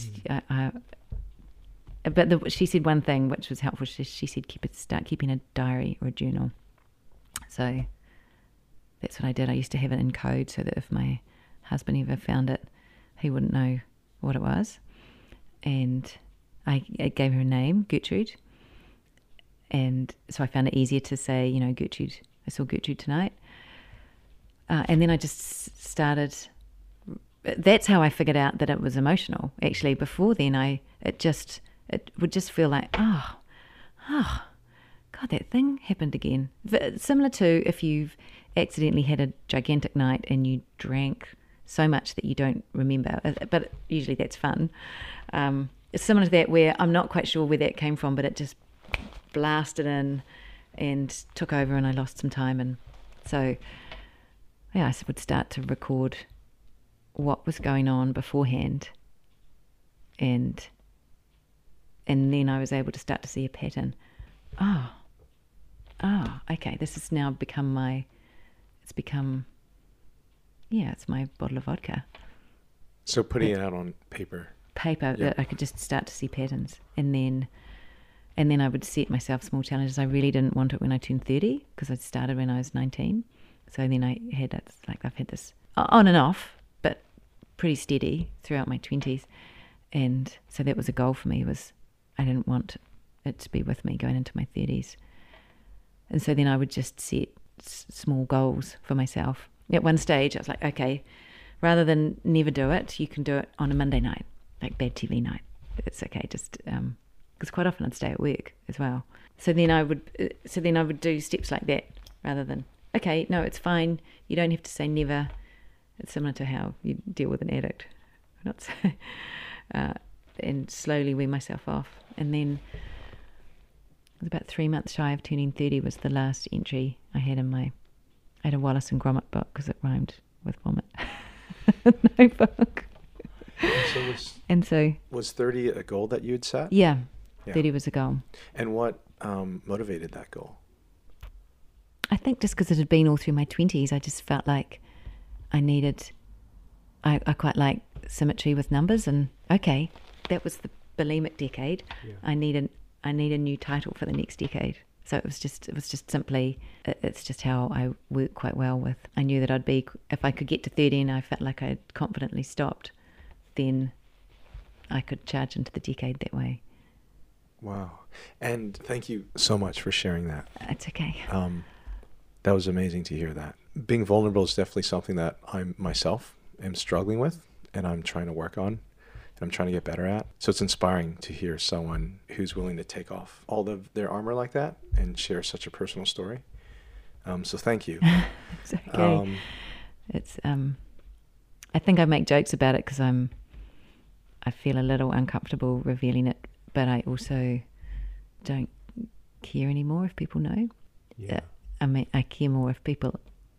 But she said one thing which was helpful. She said start keeping a diary or a journal. So that's what I did. I used to have it in code so that if my husband ever found it, he wouldn't know what it was. And I gave her a name, Gertrude. And so I found it easier to say, Gertrude, I saw Gertrude tonight. And then I just started, that's how I figured out that it was emotional. Actually, before then, it would just feel like, God, God, that thing happened again. Similar to if you've accidentally had a gigantic night and you drank so much that you don't remember, but usually that's fun. It's similar to that, where I'm not quite sure where that came from, but it just blasted in and took over, and I lost some time. And so yeah, I would start to record what was going on beforehand, and then I was able to start to see a pattern. Okay, this has now become it's my bottle of vodka. So putting it out on paper. That I could just start to see patterns, and then I would set myself small challenges. I really didn't want it when I turned 30, because I started when I was 19. So then I've had this on and off, but pretty steady throughout my 20s. And so that was a goal for me, was I didn't want it to be with me going into my 30s. And so then I would just set small goals for myself. At one stage, I was like, okay, rather than never do it, you can do it on a Monday night, like bad TV night. It's okay, just because quite often I'd stay at work as well. So then I would do steps like that, rather than, okay, no, it's fine. You don't have to say never. It's similar to how you deal with an addict. Not so, and slowly wean myself off. And then it was about 3 months shy of turning 30 was the last entry I had I had a Wallace and Gromit book, because it rhymed with vomit. Notebook. Was 30 a goal that you had set? Yeah. 30 was a goal. And what motivated that goal? I think just because it had been all through my 20s, I just felt like I quite like symmetry with numbers, and okay, that was the bulimic decade. Yeah. I need a new title for the next decade. So it was just simply, it's just how I work quite well with. I knew that if I could get to 30 and I felt like I'd confidently stopped, then I could charge into the decade that way. Wow. And thank you so much for sharing that. It's okay. That was amazing to hear that. Being vulnerable is definitely something that I myself am struggling with, and I'm trying to work on, and I'm trying to get better at. So it's inspiring to hear someone who's willing to take off all of their armor like that and share such a personal story. So thank you. It's okay. I think I make jokes about it because I feel a little uncomfortable revealing it, but I also don't care anymore if people know. Yeah. I care more if people.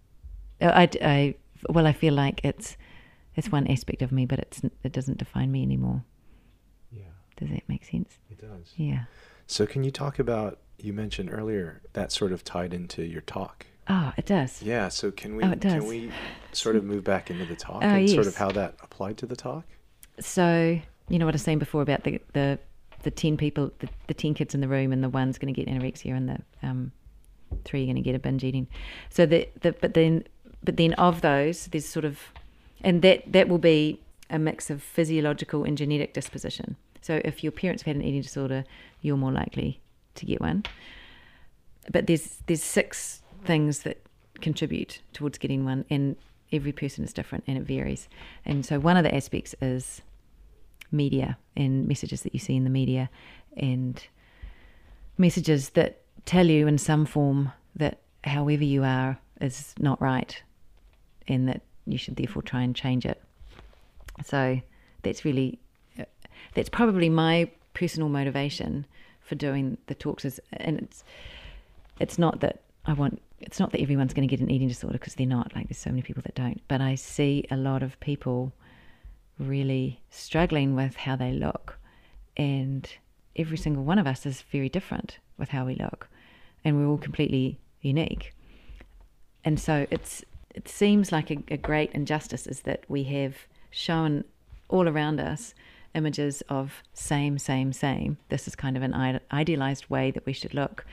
I feel like it's one aspect of me, but it doesn't define me anymore. Yeah. Does that make sense? It does. Yeah. So can you talk about, you mentioned earlier that sort of tied into your talk. Oh, it does. Yeah. So can we sort of move back into the talk and sort of how that applied to the talk? So you know what I was saying before about the 10 people, the 10 kids in the room, and the one's going to get anorexia, and the 3 are going to get a binge eating. So but then of those, there's sort of, and that will be a mix of physiological and genetic disposition. So if your parents have had an eating disorder, you're more likely to get one. But there's 6 things that contribute towards getting one, and every person is different and it varies. And so one of the aspects is media and messages that you see in the media, and messages that tell you in some form that however you are is not right, and that you should therefore try and change it. So that's probably my personal motivation for doing the talks, and it's not that everyone's going to get an eating disorder, because they're not. Like, there's so many people that don't, but I see a lot of people really struggling with how they look, and every single one of us is very different with how we look, and we're all completely unique. And so it seems like a great injustice is that we have shown all around us images of same. This is kind of an idealized way that we should look,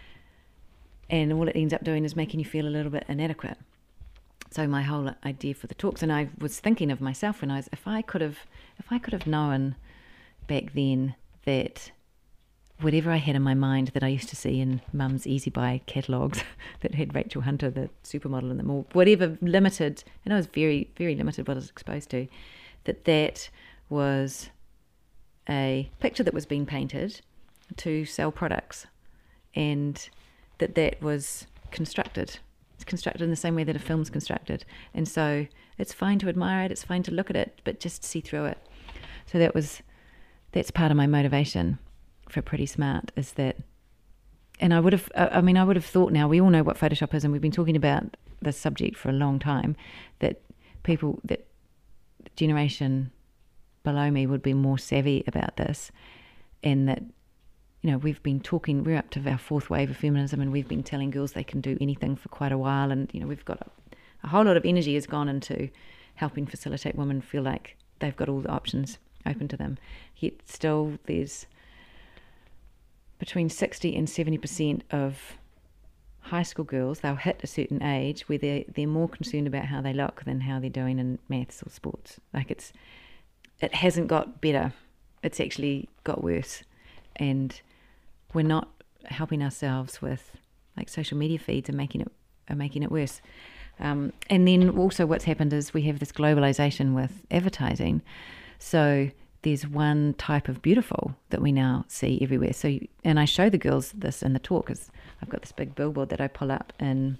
and all it ends up doing is making you feel a little bit inadequate. So my whole idea for the talks, and I was thinking of myself when if I could have known back then that whatever I had in my mind that I used to see in Mum's Easy Buy catalogues that had Rachel Hunter, the supermodel in them, or whatever limited, and I was very, very limited what I was exposed to, that was a picture that was being painted to sell products. And that was constructed. It's constructed in the same way that a film's constructed. And so it's fine to admire it, it's fine to look at it, but just see through it. So that's part of my motivation for Pretty Smart, is that, and I would have thought, now we all know what Photoshop is, and we've been talking about this subject for a long time, that that generation below me would be more savvy about this, and that, we've been talking, we're up to our fourth wave of feminism, and we've been telling girls they can do anything for quite a while, and we've got a whole lot of energy has gone into helping facilitate women feel like they've got all the options open to them. Yet still there's between 60 and 70% of high school girls, they'll hit a certain age where they're more concerned about how they look than how they're doing in maths or sports. Like it hasn't got better, it's actually got worse. And we're not helping ourselves with like social media feeds and making it worse. And then also what's happened is we have this globalization with advertising. So there's one type of beautiful that we now see everywhere. So, and I show the girls this in the talk, because I've got this big billboard that I pull up in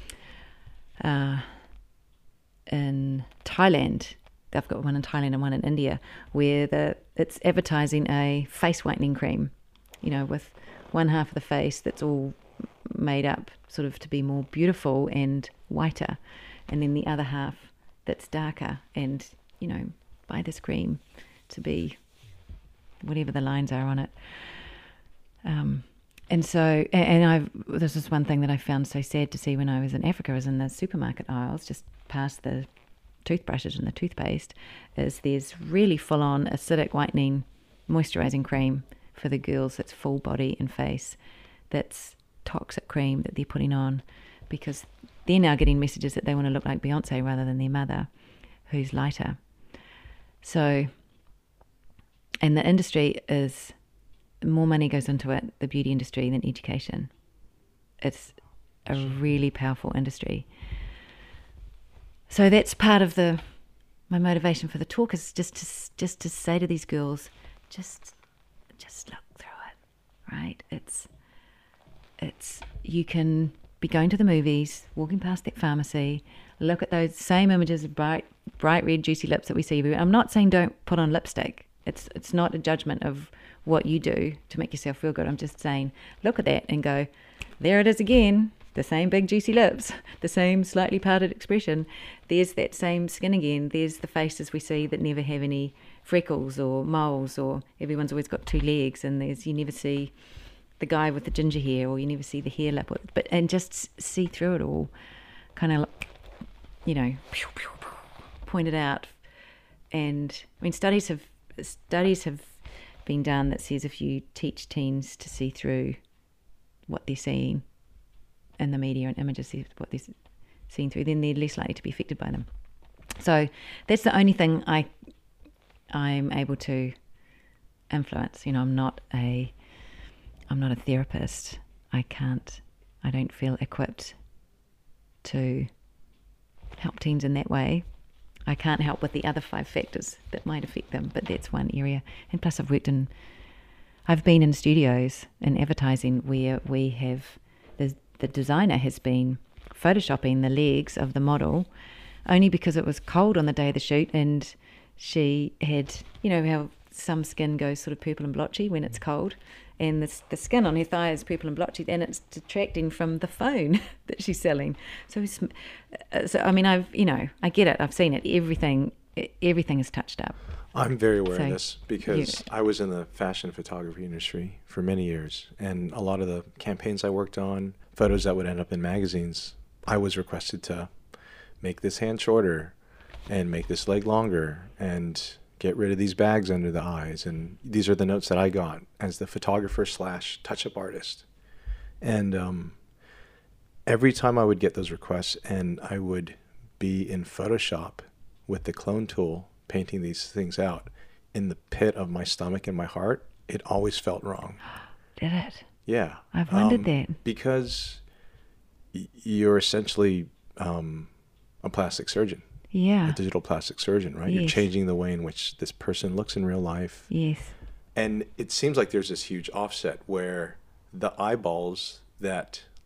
Thailand. I've got one in Thailand and one in India, where it's advertising a face whitening cream, with one half of the face that's all made up sort of to be more beautiful and whiter, and then the other half that's darker, and buy this cream to be whatever the lines are on it. And so, this is one thing that I found so sad to see when I was in Africa, was in the supermarket aisles, just past the toothbrushes and the toothpaste, is there's really full-on acidic whitening moisturising cream for the girls that's full body and face, that's toxic cream that they're putting on, because they're now getting messages that they want to look like Beyonce rather than their mother, who's lighter. So, and the industry is, more money goes into it, the beauty industry, than education. It's a really powerful industry. So that's part of my motivation for the talk, is just to say to these girls, just look through it, right? It's you can be going to the movies, walking past that pharmacy, look at those same images of bright red juicy lips that we see everywhere. I'm not saying don't put on lipstick. It's not a judgment of what you do to make yourself feel good. I'm just saying, look at that and go, there it is again. The same big juicy lips, the same slightly parted expression. There's that same skin again. There's the faces we see that never have any freckles or moles, or everyone's always got two legs, and you never see the guy with the ginger hair, or you never see the hair lip. And just see through it all, kind of, pointed out. And I mean, studies have been done that says if you teach teens to see through what they're seeing in the media and images, what they're seeing through, then they're less likely to be affected by them. So that's the only thing I'm able to influence. I'm not a therapist. I don't feel equipped to help teens in that way. I can't help with the other 5 factors that might affect them, but that's one area. And plus I've been in studios in advertising where we have, the designer has been photoshopping the legs of the model only because it was cold on the day of the shoot, and she had, how some skin goes sort of purple and blotchy when it's cold, and the skin on her thigh is purple and blotchy, and it's detracting from the phone that she's selling. So I mean, I get it. I've seen it. Everything is touched up. I'm very aware of this because I was in the fashion photography industry for many years, and a lot of the campaigns I worked on, photos that would end up in magazines, I was requested to make this hand shorter and make this leg longer and get rid of these bags under the eyes. And these are the notes that I got as the photographer / touch-up artist. And every time I would get those requests and I would be in Photoshop with the clone tool painting these things out, in the pit of my stomach and my heart, it always felt wrong. Did it? Yeah. I've wondered that. Because you're essentially a plastic surgeon. Yeah. A digital plastic surgeon, right? Yes. You're changing the way in which this person looks in real life. Yes. And it seems like there's this huge offset where the eyeballs that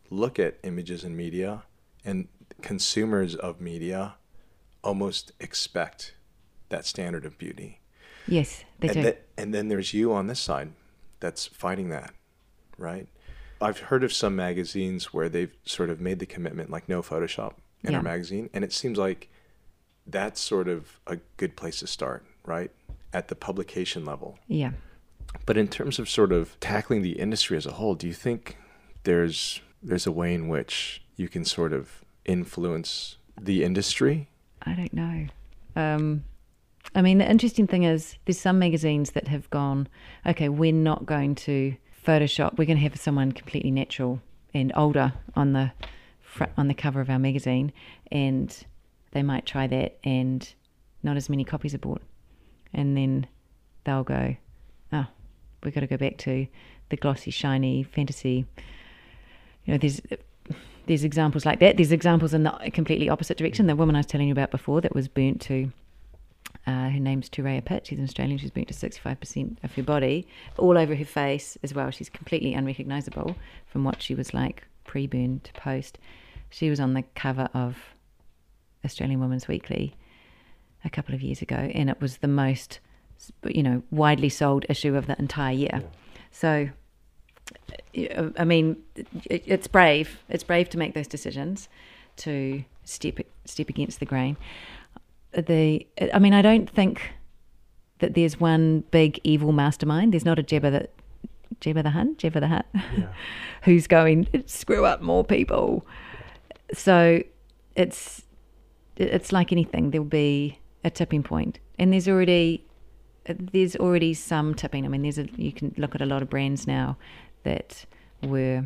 look at images in media, and consumers of media almost expect that standard of beauty. Yes, they do. And then there's you on this side that's fighting that, right? I've heard of some magazines where they've sort of made the commitment, like no Photoshop in our magazine. And it seems like that's sort of a good place to start, right? At the publication level. Yeah. But in terms of sort of tackling the industry as a whole, do you think there's a way in which you can sort of influence the industry? I don't know. I mean, the interesting thing is there's some magazines that have gone, okay, we're not going to Photoshop. We're going to have someone completely natural and older on the cover of our magazine, and they might try that, and not as many copies are bought, and then they'll go, oh, we've got to go back to the glossy, shiny fantasy. You know, there's examples like that. There's examples in the completely opposite direction. The woman I was telling you about before that was burnt to, her name's Tureia Pitt. She's an Australian. She's burnt to 65% of her body, all over her face as well. She's completely unrecognisable from what she was like pre-burn to post. She was on the cover of Australian Women's Weekly a couple of years ago, and it was the most, widely sold issue of the entire year. Yeah. So, I mean, it's brave. It's brave to make those decisions, to step against the grain. I don't think that there's one big evil mastermind. There's not a Jabba the Hutt, who's going to screw up more people. So it's like anything. There'll be a tipping point, and there's already some tipping. I mean, you can look at a lot of brands now that were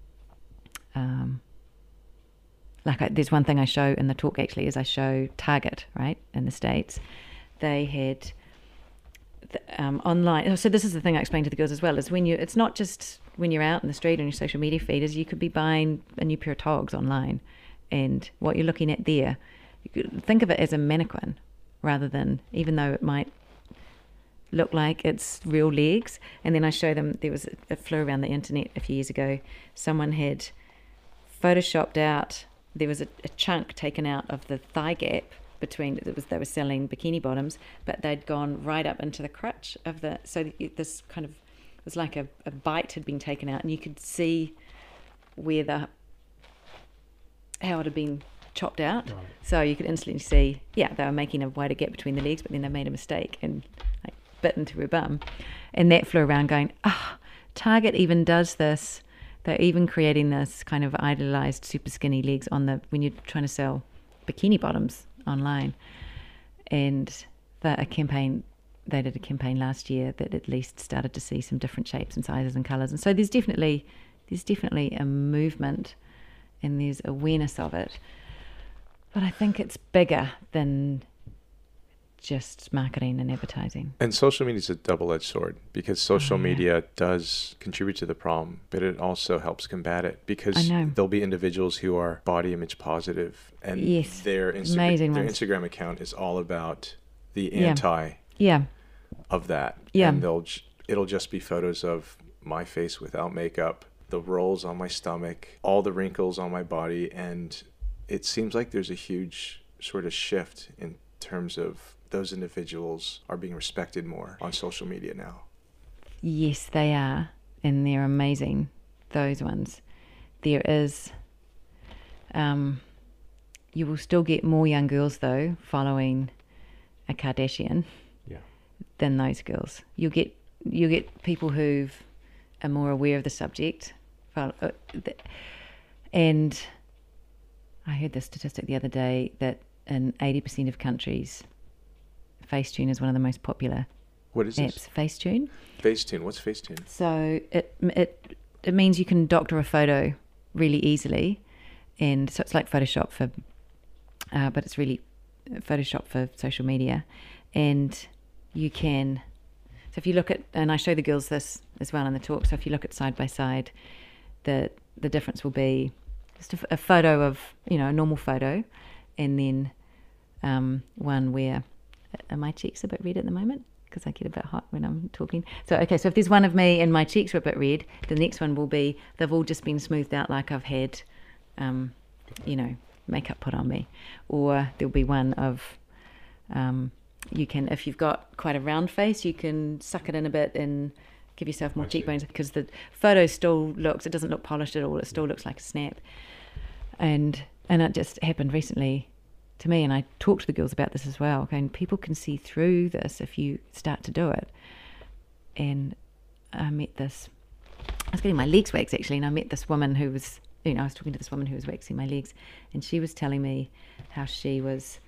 there's one thing I show in the talk actually is I show Target, right, in the States. They had online. So this is the thing I explained to the girls as well, is it's not just when you're out in the street on your social media feed, is you could be buying a new pair of togs online, and what you're looking at there, you could think of it as a mannequin rather than, even though it might look like it's real legs. And then I show them, there was a flew around the internet a few years ago, someone had photoshopped out, there was a chunk taken out of the thigh gap between, they were selling bikini bottoms, but they'd gone right up into the crotch of this kind of, it was like a bite had been taken out, and you could see how it had been chopped out. Right. So you could instantly see, they were making a wider gap between the legs, but then they made a mistake and bit into her bum. And that flew around going, Target even does this. They're even creating this kind of idealized super skinny legs when you're trying to sell bikini bottoms online. And they did a campaign last year that at least started to see some different shapes and sizes and colors. And so there's definitely a movement, and there's awareness of it. But I think it's bigger than just marketing and advertising. And social media is a double-edged sword, because social media does contribute to the problem, but it also helps combat it, because there'll be individuals who are body image positive, and their Instagram account is all about the anti of that. Yeah. And it'll just be photos of my face without makeup, the rolls on my stomach, all the wrinkles on my body, and it seems like there's a huge sort of shift in terms of those individuals are being respected more on social media now. Yes, they are, and they're amazing, those ones. There is, you will still get more young girls, though, following a Kardashian than those girls. You'll get people who are more aware of the subject. And I heard this statistic the other day that in 80% of countries, Facetune is one of the most popular apps. Facetune. Facetune. What's Facetune? So it means you can doctor a photo really easily, and so it's like Photoshop but it's really Photoshop for social media, and you can. So if you look at, and I show the girls this as well in the talk. So if you look at side by side, the difference will be just a photo of a normal photo, and then one where. Are my cheeks a bit red at the moment? because I get a bit hot when I'm talking. So, okay, so if there's one of me and my cheeks are a bit red, the next one will be, they've all just been smoothed out like I've had, makeup put on me. Or there'll be one of, you can, if you've got quite a round face, you can suck it in a bit and give yourself more cheekbones, because the photo still looks, it doesn't look polished at all, it still looks like a snap. And it just happened recently to me, and I talked to the girls about this as well. Okay, and people can see through this if you start to do it. And I was getting my legs waxed actually, and I met this woman who was, I was talking to this woman who was waxing my legs, and she was telling me how she was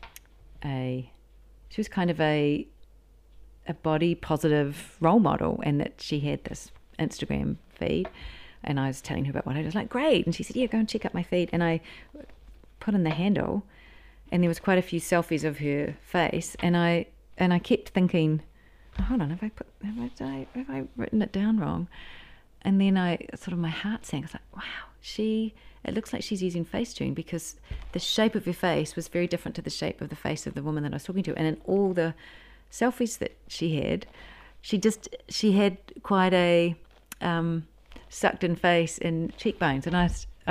kind of a body positive role model, and that she had this Instagram feed, and I was telling her about what I was like, great, and she said, yeah, go and check out my feed, and I put in the handle, and there was quite a few selfies of her face, and I kept thinking, oh, hold on, have I written it down wrong? And then my heart sank. I was like, wow, it looks like she's using Facetune, because the shape of her face was very different to the shape of the face of the woman that I was talking to. And in all the selfies that she had, she had quite a sucked in face and cheekbones. And I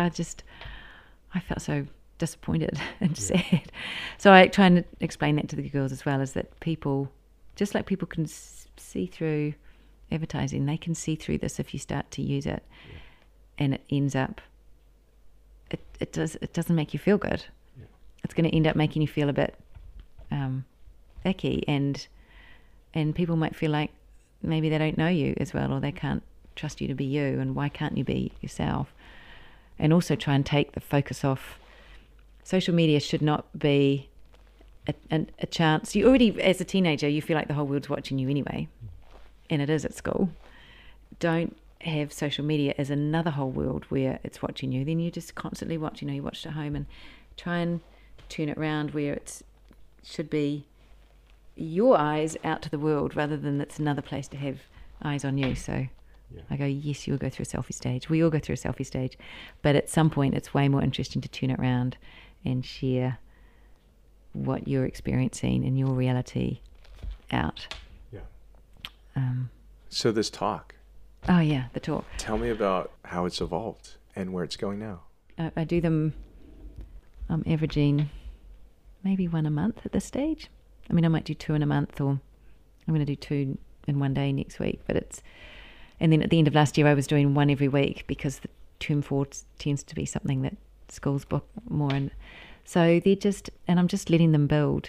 felt so disappointed and sad. So I try and explain that to the girls as well, is that people, just like people can see through advertising, they can see through this if you start to use it, and it ends up, it doesn't make you feel good. Yeah. It's going to end up making you feel a bit icky, and people might feel like maybe they don't know you as well, or they can't trust you to be you, and why can't you be yourself? And also try and take the focus off. Social media should not be a chance. You already, as a teenager, you feel like the whole world's watching you anyway, and it is at school. Don't have social media as another whole world where it's watching you. Then you just constantly watch, you watched at home, and try and turn it around where it should be your eyes out to the world, rather than it's another place to have eyes on you. So I go, yes, you'll go through a selfie stage. We all go through a selfie stage. But at some point, it's way more interesting to turn it around and share what you're experiencing and your reality out. Yeah. So this talk. Oh, yeah, the talk. Tell me about how it's evolved and where it's going now. I do them, I'm averaging maybe one a month at this stage. I mean, I might do 2 in a month, or I'm going to do 2 in one day next week. And then at the end of last year, I was doing 1 every week, because the term 4 tends to be something that schools book more. And so and I'm just letting them build.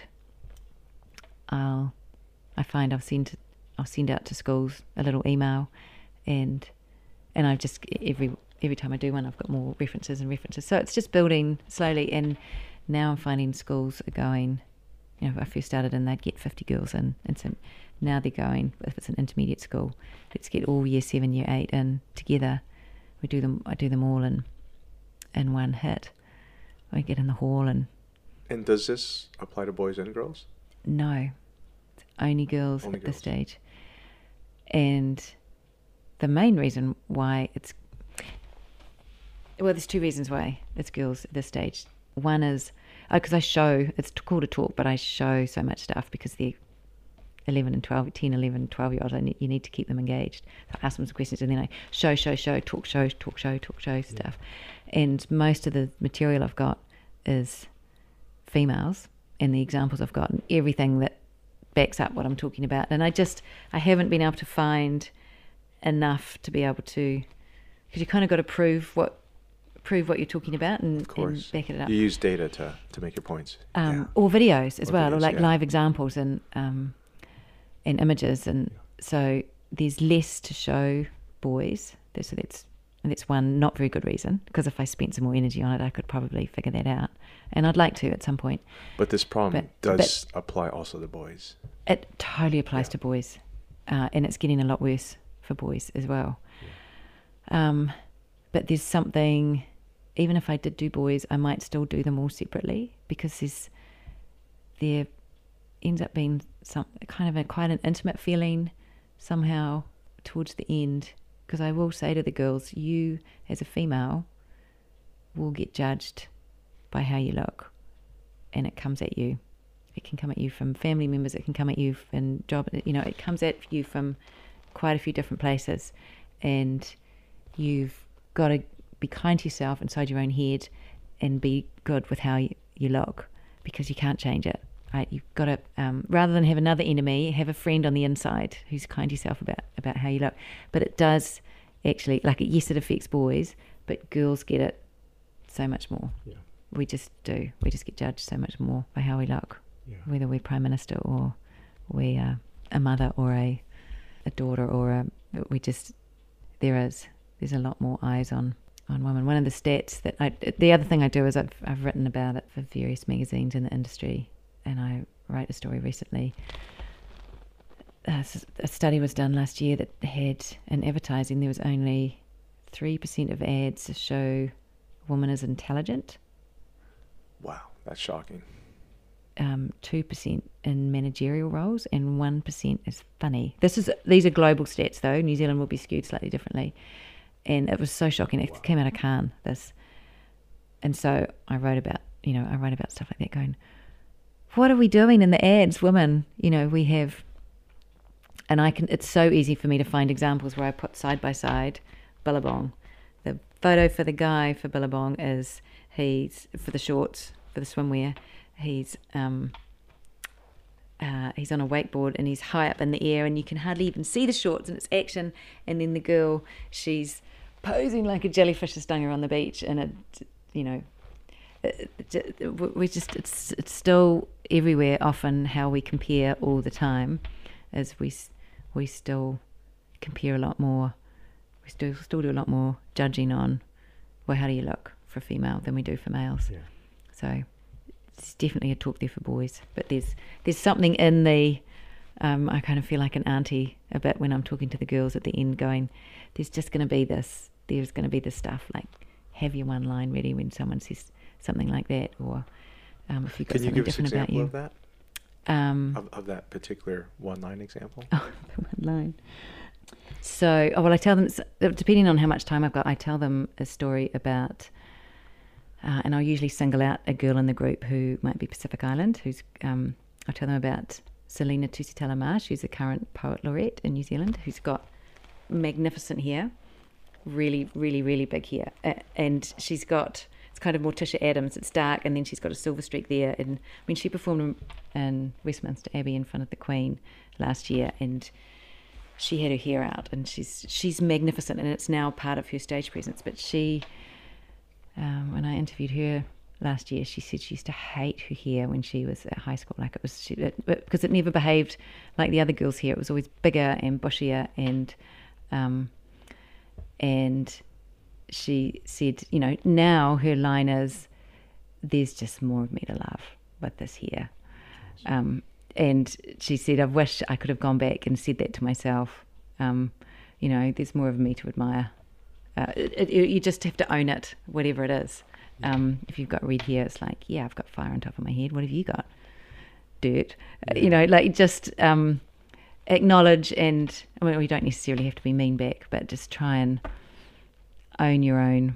I find I'll send out to schools a little email, and I've just, every time I do one, I've got more references. So it's just building slowly, and now I'm finding schools are going, if I first started and they'd get 50 girls in, and so now they're going, if it's an intermediate school, let's get all year 7, year 8 in together. I do them all in one hit. I get in the hall and does this apply to boys and girls? No, it's only girls at this stage. And the main reason why there's 2 reasons why it's girls at this stage. One is because I show, it's called a talk, but I show so much stuff, because they're 10, 11, 12-year-olds, you need to keep them engaged. So I ask them some questions, and then I show, talk show stuff. And most of the material I've got is females, and the examples I've got, and everything that backs up what I'm talking about. And I haven't been able to find enough to be able to, because you kind of got to prove what you're talking about, and back it up. You use data to make your points. Or videos as well, or like live examples and images. And so there's less to show boys. So that's one not very good reason, because if I spent some more energy on it, I could probably figure that out. And I'd like to at some point. But this problem does apply also to boys. It totally applies to boys. And it's getting a lot worse for boys as well. Yeah. But there's something, even if I did do boys, I might still do them all separately, because there ends up being some kind of quite an intimate feeling somehow towards the end, because I will say to the girls, you as a female will get judged by how you look, and it comes at you, It can come at you from family members. It can come at you in job. It comes at you from quite a few different places, and you've got to be kind to yourself inside your own head, and be good with how you look, because you can't change it. Right? You've got to rather than have another enemy, have a friend on the inside who's kind to yourself about how you look. But it does actually, yes, it affects boys, but girls get it so much more. Yeah. We just do. We just get judged so much more by how we look, whether we're Prime Minister or we're a mother or a daughter there's a lot more eyes on women. One of the stats the other thing I do is I've written about it for various magazines in the industry, and I wrote a story recently. A study was done last year that had, in advertising, there was only 3% of ads to show a woman as intelligent. Wow, that's shocking. 2% in managerial roles, and 1% is funny. These are global stats, though. New Zealand will be skewed slightly differently. And it was so shocking. It came out of Cannes, this. And so I wrote about stuff like that, going, what are we doing in the ads, women? We have, and it's so easy for me to find examples where I put side by side Billabong. The photo for the guy for Billabong is for the shorts, for the swimwear. He's on a wakeboard, and he's high up in the air, and you can hardly even see the shorts, and it's action. And then the girl, she's posing like a jellyfish has stung her on the beach, and it's still everywhere. Often how we compare all the time is we still compare a lot more. We still do a lot more judging on, well, how do you look for a female than we do for males. Yeah. So it's definitely a talk there for boys, but there's something in the I kind of feel like an auntie a bit when I'm talking to the girls at the end, going, there's going to be this stuff, like have your one line ready when someone says something like that, or if you've got something different about you. Can you give us an example of that? Of that particular one line example? Oh, the one line. So, I tell them, depending on how much time I've got, I tell them a story about, and I'll usually single out a girl in the group who might be Pacific Island, I'll tell them about Selena Tusitala-Marsh, who's the current Poet Laureate in New Zealand, who's got magnificent hair, really, really, really big hair. And she's got, it's kind of Morticia Adams, it's dark, and then she's got a silver streak there. And she performed in Westminster Abbey in front of the Queen last year, and she had her hair out, and she's magnificent, and it's now part of her stage presence. But she, when I interviewed her last year, she said she used to hate her hair when she was at high school. Like because it never behaved like the other girls' hair. It was always bigger and bushier, and she said, now her line is, there's just more of me to love with this hair. And she said, I wish I could have gone back and said that to myself. There's more of me to admire. You just have to own it, whatever it is. If you've got red hair, it's like, yeah, I've got fire on top of my head. What have you got? Dirt. Yeah. Acknowledge, and you don't necessarily have to be mean back, but just try and own your own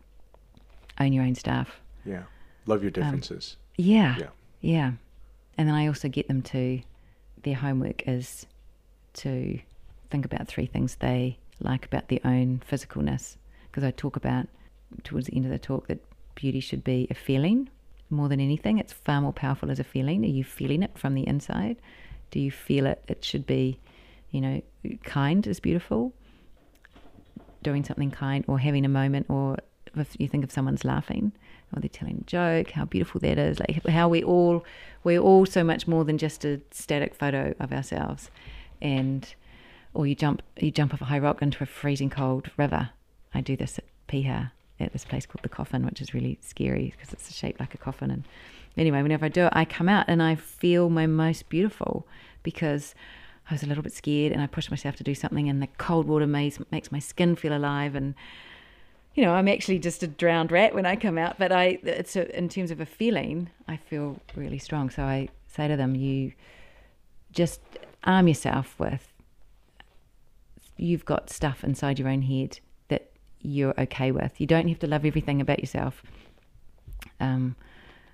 stuff. Yeah. Love your differences. Yeah. And then I also get them to, their homework is to think about 3 things they like about their own physicalness. Because I talk about, towards the end of the talk, that beauty should be a feeling more than anything. It's far more powerful as a feeling. Are you feeling it from the inside? Do you feel it? It should be, kind is beautiful. Doing something kind, or having a moment, or if you think of someone's laughing, or they're telling a joke, how beautiful that is. Like how we're all so much more than just a static photo of ourselves. Or you jump off a high rock into a freezing cold river. I do this at Piha, at this place called The Coffin, which is really scary because it's shaped like a coffin. And anyway, whenever I do it, I come out and I feel my most beautiful, because I was a little bit scared and I pushed myself to do something, and the cold water makes my skin feel alive, and I'm actually just a drowned rat when I come out, but in terms of a feeling, I feel really strong. So I say to them, you just arm yourself with, you've got stuff inside your own head that you're okay with. You don't have to love everything about yourself.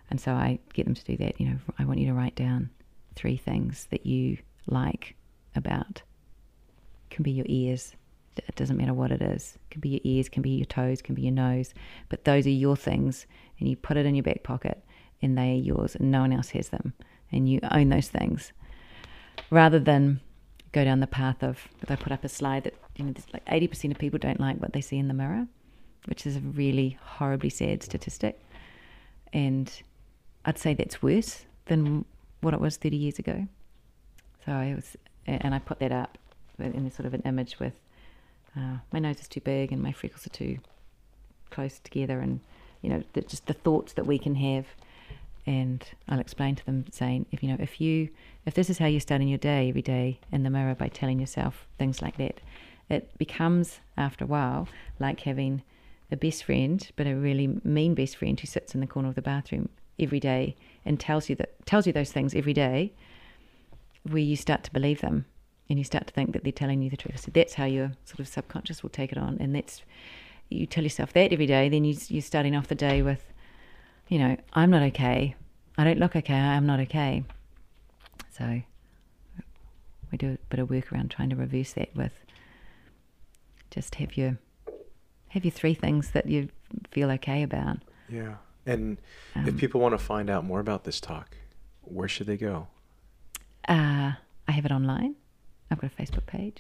And so I get them to do that. I want you to write down 3 things that you like about. Can be your ears. It doesn't matter what it is. It can be your ears, can be your toes, can be your nose. But those are your things, and you put it in your back pocket, and they are yours, and no one else has them, and you own those things. Rather than go down the path of, I put up a slide that there's like 80% of people don't like what they see in the mirror, which is a really horribly sad statistic. And I'd say that's worse than what it was 30 years ago. So I put that up in sort of an image with my nose is too big and my freckles are too close together, and just the thoughts that we can have. And I'll explain to them, saying, if this is how you're starting your day every day in the mirror by telling yourself things like that, it becomes, after a while, like having a best friend, but a really mean best friend who sits in the corner of the bathroom every day and tells you those things every day, where you start to believe them and you start to think that they're telling you the truth. So that's how your sort of subconscious will take it on, and you tell yourself that every day. Then you're starting off the day with, I'm not okay. I don't look okay. I'm not okay. So we do a bit of work around trying to reverse that with just have your 3 things that you feel okay about. Yeah. And if people want to find out more about this talk, where should they go? I have it online. I've got a Facebook page.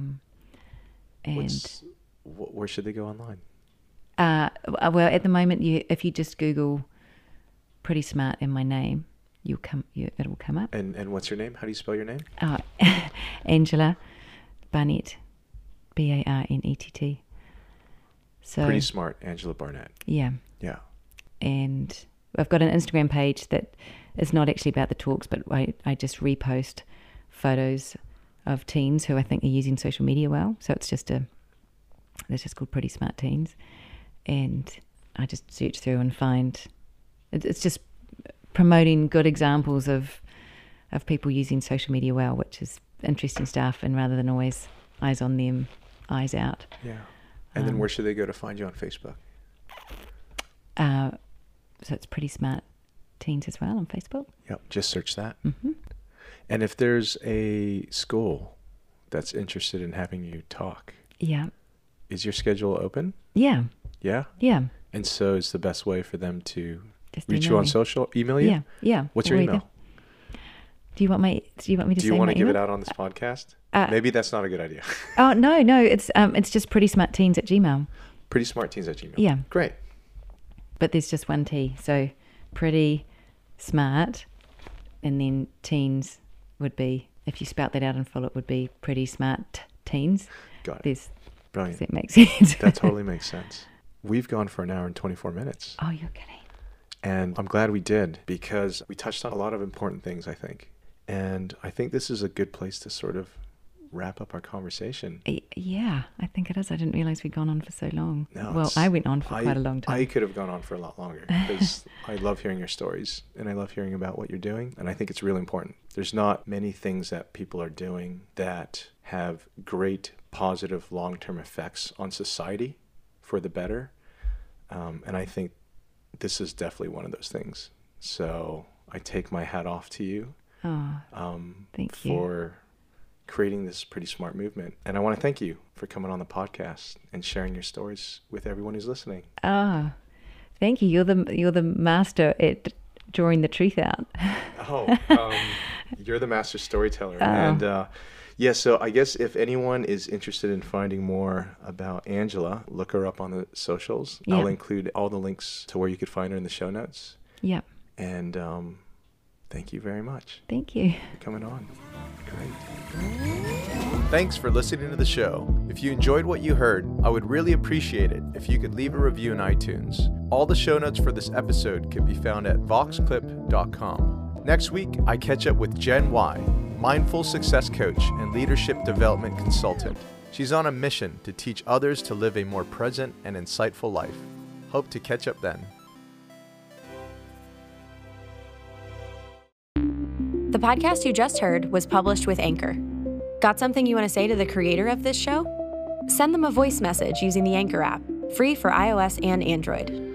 Where should they go online? Well, at the moment, if you just Google Pretty Smart in my name, it will come up. And what's your name? How do you spell your name? Angela Barnett, Barnett. So Pretty Smart, Angela Barnett. Yeah. Yeah. And I've got an Instagram page that is not actually about the talks, but I just repost photos of teens who I think are using social media well. So it's just called Pretty Smart Teens. And I just search through and find, it's just promoting good examples of people using social media well, which is interesting stuff, and rather than always eyes on them, eyes out. Yeah. And then where should they go to find you on Facebook? So it's Pretty Smart Teens as well on Facebook. Yep, just search that. Mm-hmm. And if there's a school that's interested in having you talk, is your schedule open? Yeah. Yeah? Yeah. And so is the best way for them to just reach you on social? Email you? Yeah. What's your email? Do you want me to say my email? Do you want to give it out on this podcast? Maybe that's not a good idea. Oh, no. It's just prettysmartteens@gmail.com. Prettysmartteens@gmail.com. Yeah. Great. But there's just one T. So Pretty Smart, and then teens would be, if you spout that out in full, it would be Pretty Smart Teens. Got it. Brilliant. Does that make sense? That totally makes sense. We've gone for an hour and 24 minutes. Oh, you're kidding. And I'm glad we did, because we touched on a lot of important things, I think. And I think this is a good place to sort of wrap up our conversation. Yeah, I think it is. I didn't realize we'd gone on for so long. No, well, I went on for quite a long time. I could have gone on for a lot longer, because I love hearing your stories and I love hearing about what you're doing. And I think it's really important. There's not many things that people are doing that have great positive long-term effects on society for the better. And I think this is definitely one of those things. So I take my hat off to you. Thank you. For creating this Pretty Smart movement. And I want to thank you for coming on the podcast and sharing your stories with everyone who's listening. Thank you. You're the master at drawing the truth out. You're the master storyteller. And so I guess if anyone is interested in finding more about Angela, look her up on the socials. Yeah. I'll include all the links to where you could find her in the show notes. Yeah. And thank you very much. Thank you for coming on. Great. Thanks for listening to the show. If you enjoyed what you heard, I would really appreciate it if you could leave a review in iTunes. All the show notes for this episode can be found at voxclip.com. Next week, I catch up with Jen Y, mindful success coach and leadership development consultant. She's on a mission to teach others to live a more present and insightful life. Hope to catch up then. The podcast you just heard was published with Anchor. Got something you want to say to the creator of this show? Send them a voice message using the Anchor app, free for iOS and Android.